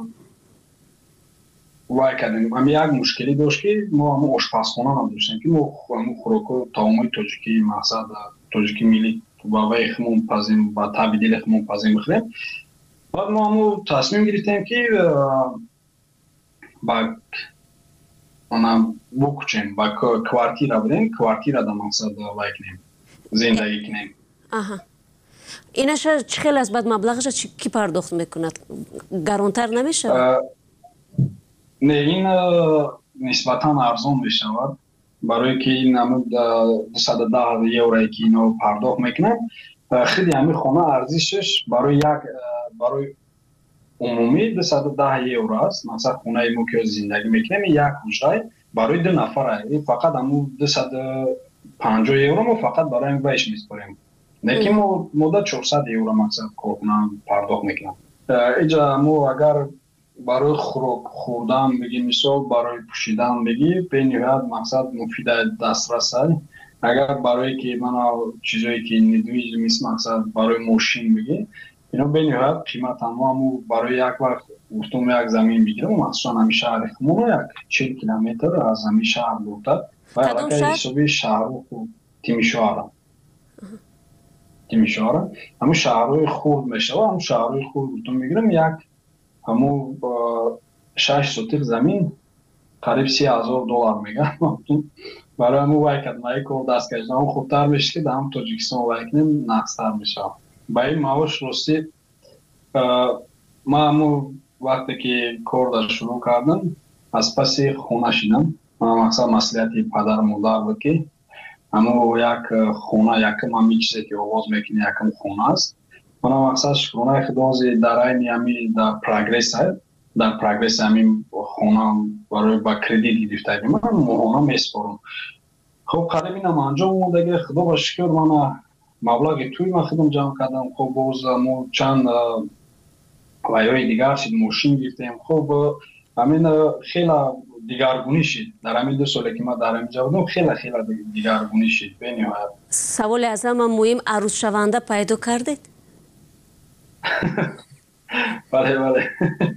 وای کردیم. همین یک مشکلی داشت که ما همون آشپزخانه نداشتیم که ما همون خوراک طعامای تاجیکی مقصد تاجیکی ملی با وی خمون پزیم با تبدیل خمون پزیم بخوریم. بعد ما همون تصمیم گرفتیم که با انا بکچیم با کوارتیرا بریم، کوارتیرا در مقصد وای کنیم زندگی کنیم. آها. اینش چه خیلی از بعد مبلغش کی پرداخت میکند؟ گرانتر نمیشه؟ نه، این نسبتا ارزان میشود برای که این همون دویست و ده یورو که اینو پرداخت میکنن. خیلی همین خانه ارزشش برای یک برای عمومی دویست و ده یورو است. مثلا خونه ما که زندگی میکنیم یک حجره برای دو نفر است. فقط همون دویست و پنجاه یورو ما فقط برای این ویش میسپاریم. لیکن ما مدت چهارصد یورو مثلا کارخونه پرداخت میکنم. اینجا ما اگر برای خوراک خوردن بگی مثال برای پوشیدن بگی به نهایت مقصد مفید دسترس است. اگر برای که من چیزایی که ندویج مثل مقصد برای ماشین بگی اینا به نهایت قیمت هم برای یک وقت گفتم یک زمین بگیرم مخصوصا همین شهر خمون یک چهل کیلومتر از همین شهر دورتر و علاقه حسابی شهر خوب تیمیشوارم تیمیشوارم همون شهرهای خورد میشه و همون شهرهای خورد گفتم میگیرم یک همون شش سوتیق زمین قریب سی هزار دلار میگن برای همون وای کد مایی کار دست کشیدن همون خوبتر میشه که در هم تاجیکستان وای کنیم نقصتر میشه. با این معاش راستی ما همون وقتی که کار در شروع کردم از پس خونه شدم. من مقصد مسئولیتی پدر مادر بود که همون یک خونه یکم همی چیزی که آغاز میکنی یکم خونه است. من مقصد خونه خدازی در این همی در پروگرس هست. در پروگرس همین خونه برای با کردیت گرفته من ماهانه میسپارم. خب قریب اینم انجام اومد دیگه خدا با شکر من مبلغ توی من خودم جمع کردم. خب باز ما چند وایای دیگر شد ماشین گرفتیم. خب همین خیلی دیگرگونی شد در همین دو سالی که ما در اینجا بودم خیلی خیلی دیگرگونی شد به نهایت. سوال از همه مهم عروس شونده پیدا کردید؟ بله بله.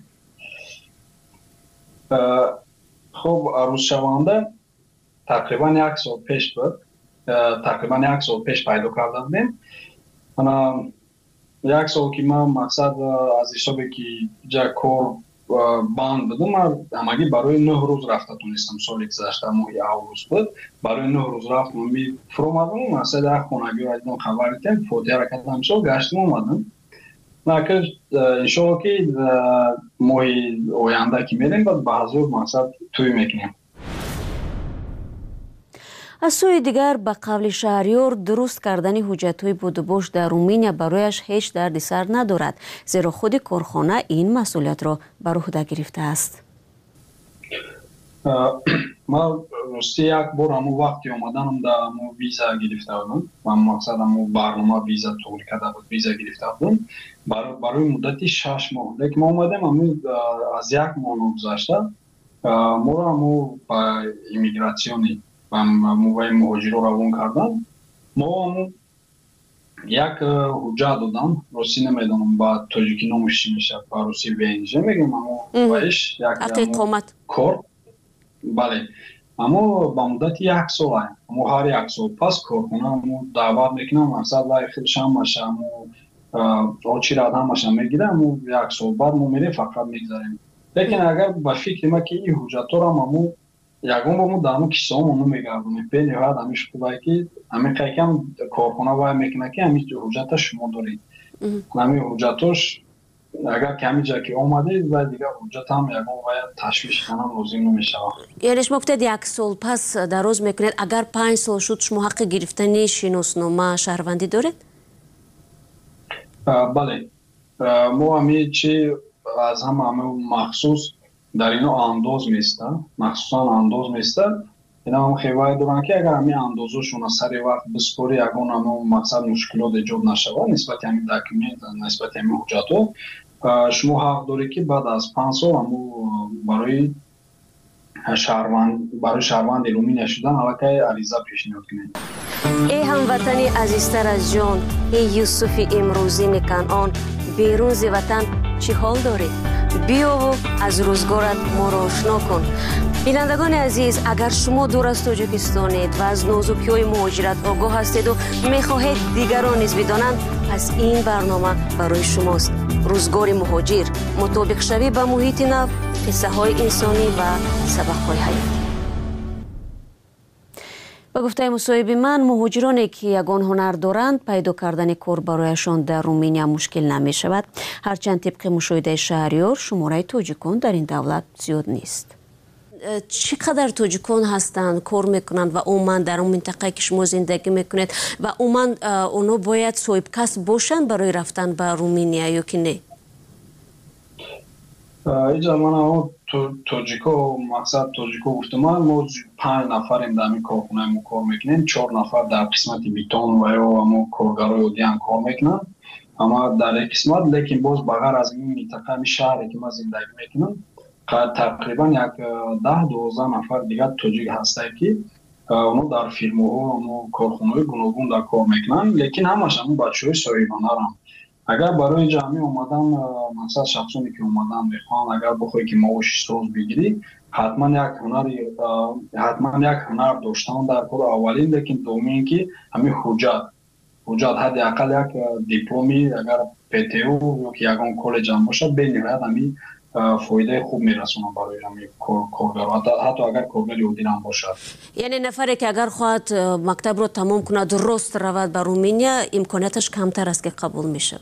خب عروس شونده تقریبا یک سال پیش بود. تقریبا یک سال پیش پیدا کرده بودیم. یک سال که من مقصد از حسابی که جا کار بند بودم همگی برای نه روز رفته تونستم. سالی گذشته ماهی اوروز بود برای نه روز رفتم می فرو مدم مثلا در خونگی رو ایدون خبر دیدم فوتی حرکت همشو گشتم اومدم. نکر انشاءالله که ماهی آینده که میریم باید به حضور مقصد توی میکنیم. از سوی دیگر به قول شهریار درست کردن حجت‌های بودوباش در رومینیا برایش هیچ دردی سر ندارد زیرا خود کارخانه این مسئولیت را بر عهده گرفته است. ما راستی یک بار همون وقتی اومدنم در همون ویزا گرفته بودم و مقصد همون برنامه ویزا طور کرده بود ویزا گرفته بودم برای مدتی شش ماه. لیکن ما اومدیم همون از یک ماه گذشته ما را همون با ایمیگراسیونی و موقع مهاجر رو روان کردن. ما همون یک حجت دادم راستی نمیدونم با تاجیکی نامش چی میشه با روسی بینجه میگم همون بایش یک کار. بله اما با مدت یک سال هست اما هر یک سال پس کارخونه همون دعوت میکنم مقصد لای خیلش هم باشه همون آچی را هم باشه میگیره همون یک سال بعد ما میریم فقط میگذاریم. لیکن اگر با فکر ما که این حجت رو هم همون یکم با ما دامو کیسه هم همون میگردونیم به نهایت همیش خوبه که همین قیقم کارخونه باید میکنه که همین حجت شما دارید همین حجتش اگر کمی جا که اومدید و دیگه حجت هم یکم باید تشویش کنم لازم نمیشه. یعنی شما گفتید یک سال پس دراز میکنید، اگر پنج سال شد شما حق گرفتن شناسنامه شهروندی دارید؟ بله، ما همی چی از هم همه مخصوص در اینو انداز میستن، مخصوصا انداز میستن. اینا هم خیلی دارن که اگر همی اندازشون سر وقت بسپوری اگون هم مقصد مشکلات ایجاد نشود نسبت همین داکیومنت، نسبت همین حجت ها، شما حق داری که بعد از پنج سال همو برای شهروند برای شهروند رومینیا شدن علاقه عریضه پیشنهاد کنید. ای هموطنی عزیزتر از جان، ای یوسف امروزی کنعان، بیرون ز وطن چی حال داری؟ بیا و از روزگارت ما را آشنا کن. بینندگان عزیز، اگر شما دور از تاجیکستانید و از نازکی‌های مهاجرت آگاه هستید و می‌خواهید دیگران نیز بدانند، پس این برنامه برای شماست. روزگار مهاجر، مطابق شوی به محیط نو، قصه‌های انسانی و سبق‌های حیاتی. با گفته مصاحبه من، مهاجرانی که یگان هنر دارند پیدا کردن کار برایشان در رومینیا مشکل نمی شود، هرچند طبق مشاهده شهریار شماره تاجیکان در این دولت زیاد نیست. چقدر تاجیکان هستند کار میکنند و عموما در اون منطقه که شما زندگی میکنید و عموما اونا باید صاحب کسب باشند برای رفتن به رومینیا یا که نه؟ اینجا من تاجیکا مقصد تاجیکا گفتم ما پنج نفریم در این کارخونه ما کار میکنیم، چهار نفر در قسمت بیتون و یا ما کارگرای دیگه کار میکنن، اما در این قسمت لیکن باز بغیر از این منطقه می شهری که ما زندگی میکنم تقریبا یک ده دوازده نفر دیگه تاجیک هسته که اونا در فیلم ها و کارخونه گوناگون در کار میکنن، لیکن همش همون بچه‌های صاحبانه هم. اگر برای جمعی اومدن مثلا شخصانی که اومدن بخوان اگر بخوای که معاش سوز بگیری، حتما یک هنر حتما یک هنر داشتن در کار اولین، لیکن دومین که همین حجت حجت حداقل یک دیپلمی اگر پی تی او یا یگان کالج هم باشه به نهایت همین فایده خوب میرسونه برای همین کارگر، حتی اگر کارگر یهودی هم باشه. یعنی نفری که اگر خواهد مکتب رو تمام کنه درست رود به رومینیا امکاناتش کمتر است که قبول می شود؟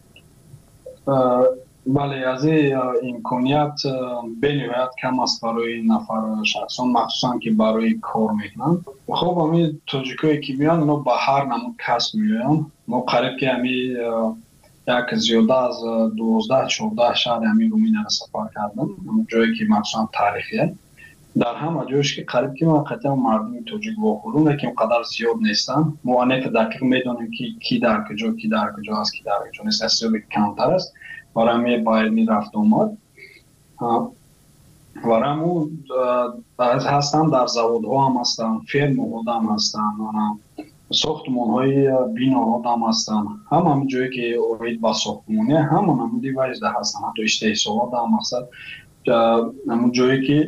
بله، از این امکانیت به نهایت کم است برای نفر شخصان، مخصوصا که برای کار میکنن. خب همین تاجیکایی که میان اونا به هر نمود کسب میان. ما قریب که همین یک زیاده از دوازده چهارده شهر همین رومینیا را سفر کردم، جایی که مخصوصا تاریخیه. در همه جایش که قریب که ما قطعا مردم تاجیک واخورون لیکن قدر زیاد نیستن. ما انک دقیق میدونیم که کی در کجا کی در کجا است، کی در کجا نیست، حساب کمتر است. برای می باید می رفت اومد. برای مو هستن در زوادها هم هستن، فرم ها هم هستن، ساختمان های بینا ها هم هستن. هم هم جایی که اوید با ساختمانه هم هم دیوایز ده هستن، حتی اشتحصالات هم هستن. همون جایی که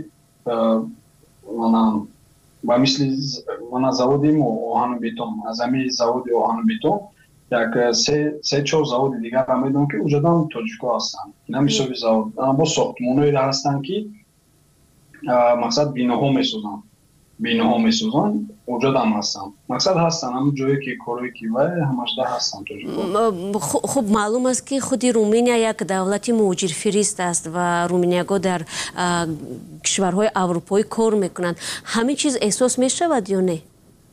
من با مثل من زوادیم آهن بیتون، از همین زواد آهن بیتون یک سه سه چهار زواد دیگر هم میدونم که وجود هم تاجیکا هستن. اینا میشه زواد با ساختمانایی هستن که مقصد بیناها میسازن، بیناها میسازن وجود هم هستن. مقصد هستن همون جایی که کاری که و همش ده هستن تاجیکا. خب معلوم است که خودی رومینیا یک دولت مهاجر فریست است و رومینیاگا در کشورهای اروپایی کار میکنند. همین چیز احساس میشود یا نه؟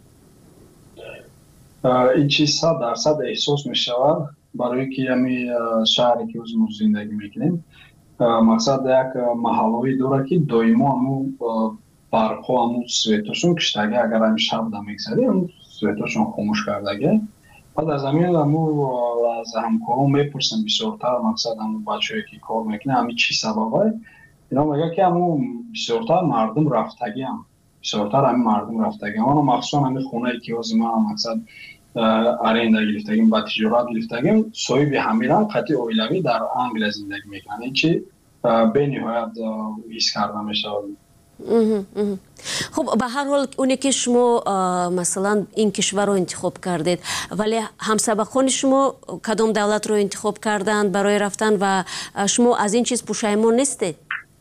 این چیز صد درصد احساس می شود برای که همین شهری که ما زندگی میکنیم. مقصد یک محلهایی داره که دائما همون برقها همون سویتاشون کشتگه، اگر همین شب دا میگذاری همون سویتاشون خاموش کردگه. بعد از همین همون از همکارون میپرسن بسیارتر، مقصد همون بچه که کار میکنه همین چی سببه؟ اینا میگه که همون بسیارتر مردم رفتگی هم بسیارتر همین مردم رفتگی هم. مخصوصا همین خونه که از ما مقصد ارنده گرفتگیم و تجارت گرفتگیم صاحب همیران قطعی اویلوی در انگلیس زندگی میکنه. چی به نهایت حس کرده میشه. خب به هر حال اونی که شما مثلا این کشور رو انتخاب کردید، ولی همسبقان شما کدام دولت رو انتخاب کردند برای رفتن و شما از این چیز پشیمان نیستید؟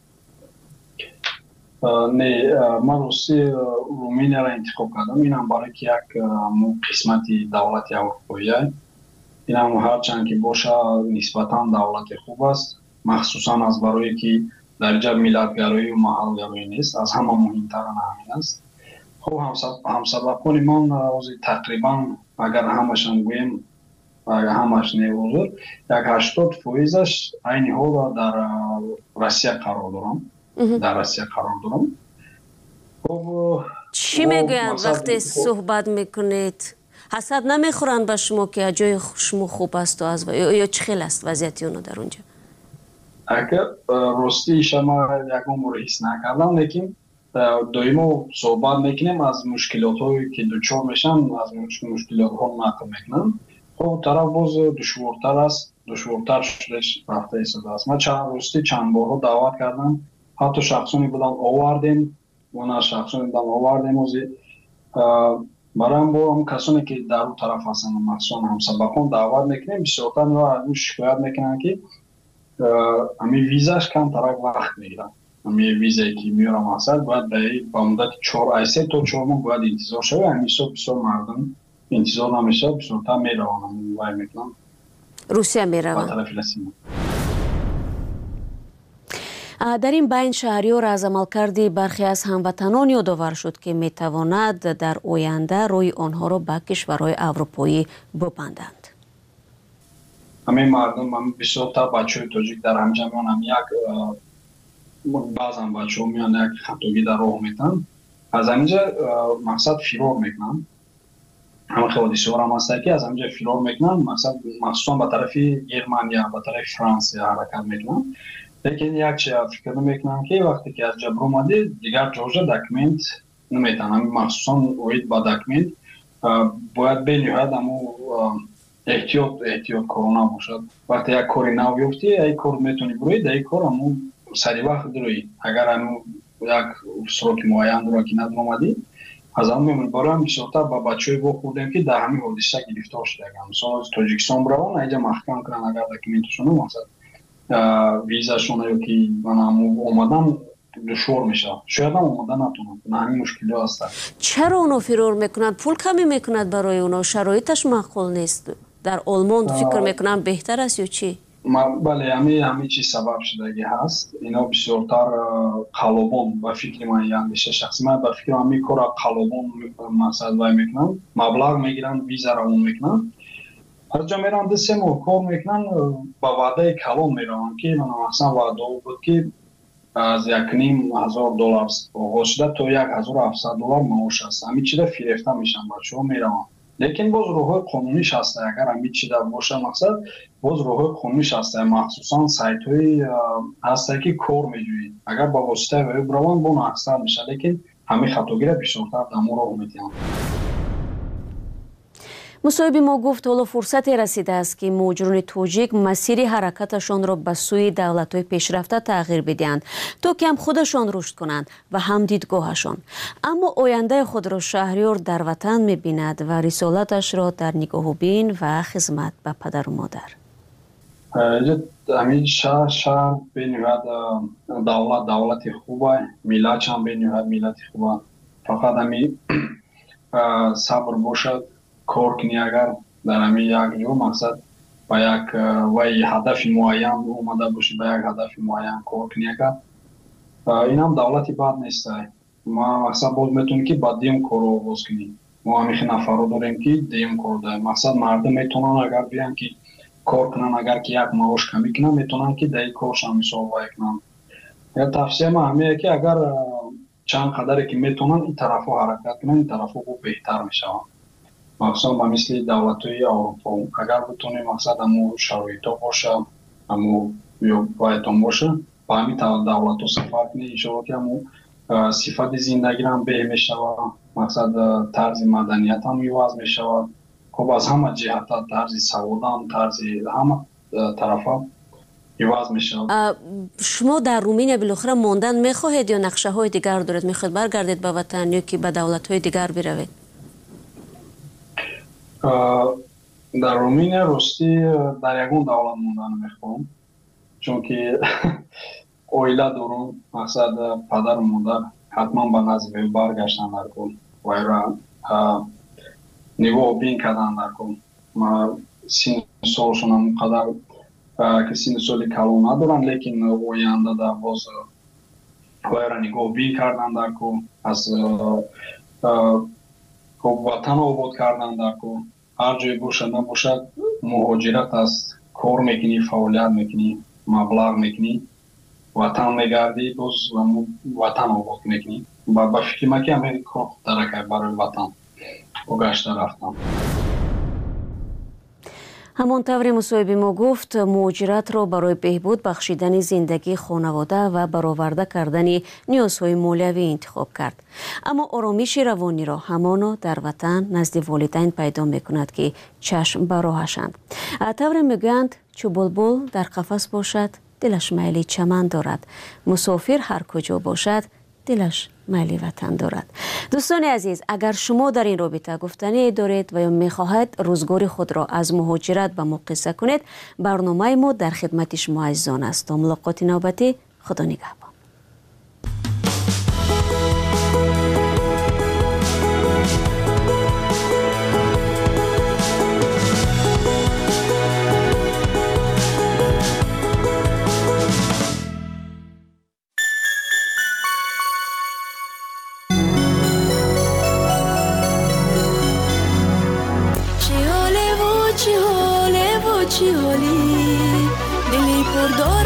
نه، من روسی رومینیا را انتخاب کردم. اینم برای که یک قسمتی دولت اروپایی این هم هرچند که باشه نسبتاً دولت خوب است، مخصوصا از برای که در اینجا ملتگرایی و محلگرایی نیست، از همه مهمتر همین است. خب همسببان من تقریبا اگر همشان گویم اگر همش نیوزور یک هشتاد فیصدش عین حال در روسیه قرار دارم در روسیه قرار دارم. خب چی میگویند وقتی صحبت میکنید؟ حسد نمیخورند به شما که جای شما خوب است و از یا چه خیلی است وضعیت اونو در اونجا؟ اگر راستی شما یکم رو حس نکردم، لیکن دائما صحبت میکنیم از مشکلات هایی که دچار میشن، از مشکلات ها نقل میکنم. خب طرف باز دشوارتر است، دشوارتر شدهش رفته ایستاده است. من چند راستی چند بار دعوت کردم، حتی شخصانی بودم آوردیم و نه شخصانی بودم آوردیم اوزی برام با هم کسانی که در اون طرف هستن مخصوصا همسبقان دعوت میکنیم. بسیارتر و از اون شکایت میکنن که امی ویزاش کم طرف وقت میگیرن. امی ویزایی که میارم اصلا باید با مدت چهار ای سه تا چهار ماه باید انتظار شده. همیشه بسیار مردم انتظار نمیشه، بسیارتر میروانم وای میکنم روسیه میروان. در این بین شهریار از عملکرد برخی از هموطنان یادآور شد که میتواند در آینده روی آنها را به کشورهای اروپایی ببندند. همین مردم هم بسیارتر بچه‌های تاجیک در همجا میان هم یک بعضا بچه‌ها میان یک خطاگی در راه میتن، از همینجا مقصد فرار میکنن. همه حوادث‌ها هم هست که از همینجا فرار میکنن، مقصد مخصوصا به طرف گرمانیا به طرف فرانسه حرکت میکنن. لیکن یک چیز فکر میکنم که وقتی که از جبر اومده دیگر جوجه دکمنت نمیتونن، مخصوصا اوید با دکمنت باید به نهایت همو احتیاط احتیاط کرونا باشد. وقتی یک کاری نو بیفتی یک کار میتونی بروید، یک کار همو سری وقت دروید. اگر همو یک سروک معین رو که ندر اومدی از همون میمون برام بسیارتر با بچه با خوردیم که در همین حادثه گرفتار شده. مثلا از تاجیکستان برون اینجا محکم کنن اگر دکمنتشون مقصد ویزاشون یا که من هم اومدن دشوار میشه، شاید هم اومدن نتونن، نه همین مشکلی هست. چرا اونو فرار میکنند؟ پول کمی میکند برای اونا؟ شرایطش معقول نیست؟ در آلمان فکر میکنم بهتر است یا چی؟ بله همین همین چی سبب شدگی هست. اینا بسیارتر قلابون و فکر من یعنی میشه شخصی من به فکر همین کار قلابون مقصد وای میکنن، مبلغ میگیرن ویزا رو اون میکنن، هر جا میرن دسته ماه کار میکنن با وعده کلان میرن که من اصلا وعده بود که از یک نیم هزار دلار آغاز شده تا یک هزار و هفتصد دلار معاش است. همین چیزا فریفته میشن بچه ها میرن، لیکن باز روهای قانونیش هسته. اگر همین چیزا باشه مقصد باز روهای قانونیش هسته، مخصوصا سایت های هسته که کار میجوید. اگر با واسطه وی بروان بون اکثر میشه، لیکن همین خطاگیره بیشتر دمو رو میتونن. مصاحب ما گفت حالا فرصتی رسیده است که مهاجران تاجیک مسیر حرکتشان را به سوی دولت‌های پیشرفته تغییر بدهند تا که هم خودشان رشد کنند و هم دیدگاهشان. اما آینده خود را شهریار در وطن می‌بیند و رسالتش را در نگاه‌بین و خدمت به پدر و مادر. همین شهر شهر به نوعیت دولت دولت خوبه، ملت هم به نوعیت ملت خوبه. فقط همین صبر باشد، کار کنی. اگر در همین یک جو مقصد با یک وی هدف معین اومده باشی، با یک هدف معین کار کنی. اگر این هم دولتی بد نیست. ما مقصد باز میتونی که با دیم کار رو باز کنی. ما همیشه نفر رو داریم که دیم کار داریم. مقصد مردم میتونن اگر بیان که کار کنن، اگر که یک معاش کمی کنن میتونن که در کارش هم مثال وای کنن. یا تفسیر ما همه که اگر چند قدری که میتونن این طرف ها حرکت کنن، این طرف ها بهتر میشن. مخصوصا با مثل دولت‌های اروپا اگر بتونیم مقصد همو شرایط ها باشه، همو یا بایدان باشه، با همین دولت ها سفر کنی ایشالا که همو صفت زندگی هم به میشه و مقصد طرز مدنیت هم یواز میشه و خب از همه جهت طرز سواد هم طرز همه طرف هم یواز میشه. شما در رومینیا بالاخره ماندن میخواهید یا نقشه های دیگر دارید؟ میخواهید برگردید به وطن یا که به دولت های دیگر بروید؟ در رومینیا راستی در یکون دولت موندن میخوام، چون که اویله دارم. مقصد پدر و مادر حتما به نزد برگشتن در کن و را نگاه بین کردن در کن. سین سالشون هم قدر که سین سالی کلان ندارن، لیکن آینده در باز باید نگاه بین کردن در که از وطن آباد کردن در که هر جای باشه نباشد مهاجرت است، کار میکنی، فعالیت میکنی، مبلغ میکنی، وطن میگردی، باز وطن آباد میکنی. با فکر ما که همه کار درکه برای وطن و گشته رفتم. همانطور مصاحبه ما گفت مهاجرت را برای بهبود بخشیدن زندگی خانواده و برآورده کردن نیازهای مالیوی انتخاب کرد. اما آرامش روانی را همانا در وطن نزد والدین پیدا میکند که چشم بر راهشند. طور میگویند چو بلبل در قفس باشد دلش میل چمن دارد، مسافر هر کجا باشد دلش میل وطن دارد. دوستان عزیز، اگر شما در این رابطه گفتنی دارید و یا میخواهید روزگار خود را از مهاجرت به ما قصه کنید، برنامه ما در خدمت شما عزیزان است. تا ملاقات نوبتی، خدا نگهدار. چی حالی دلی پر دار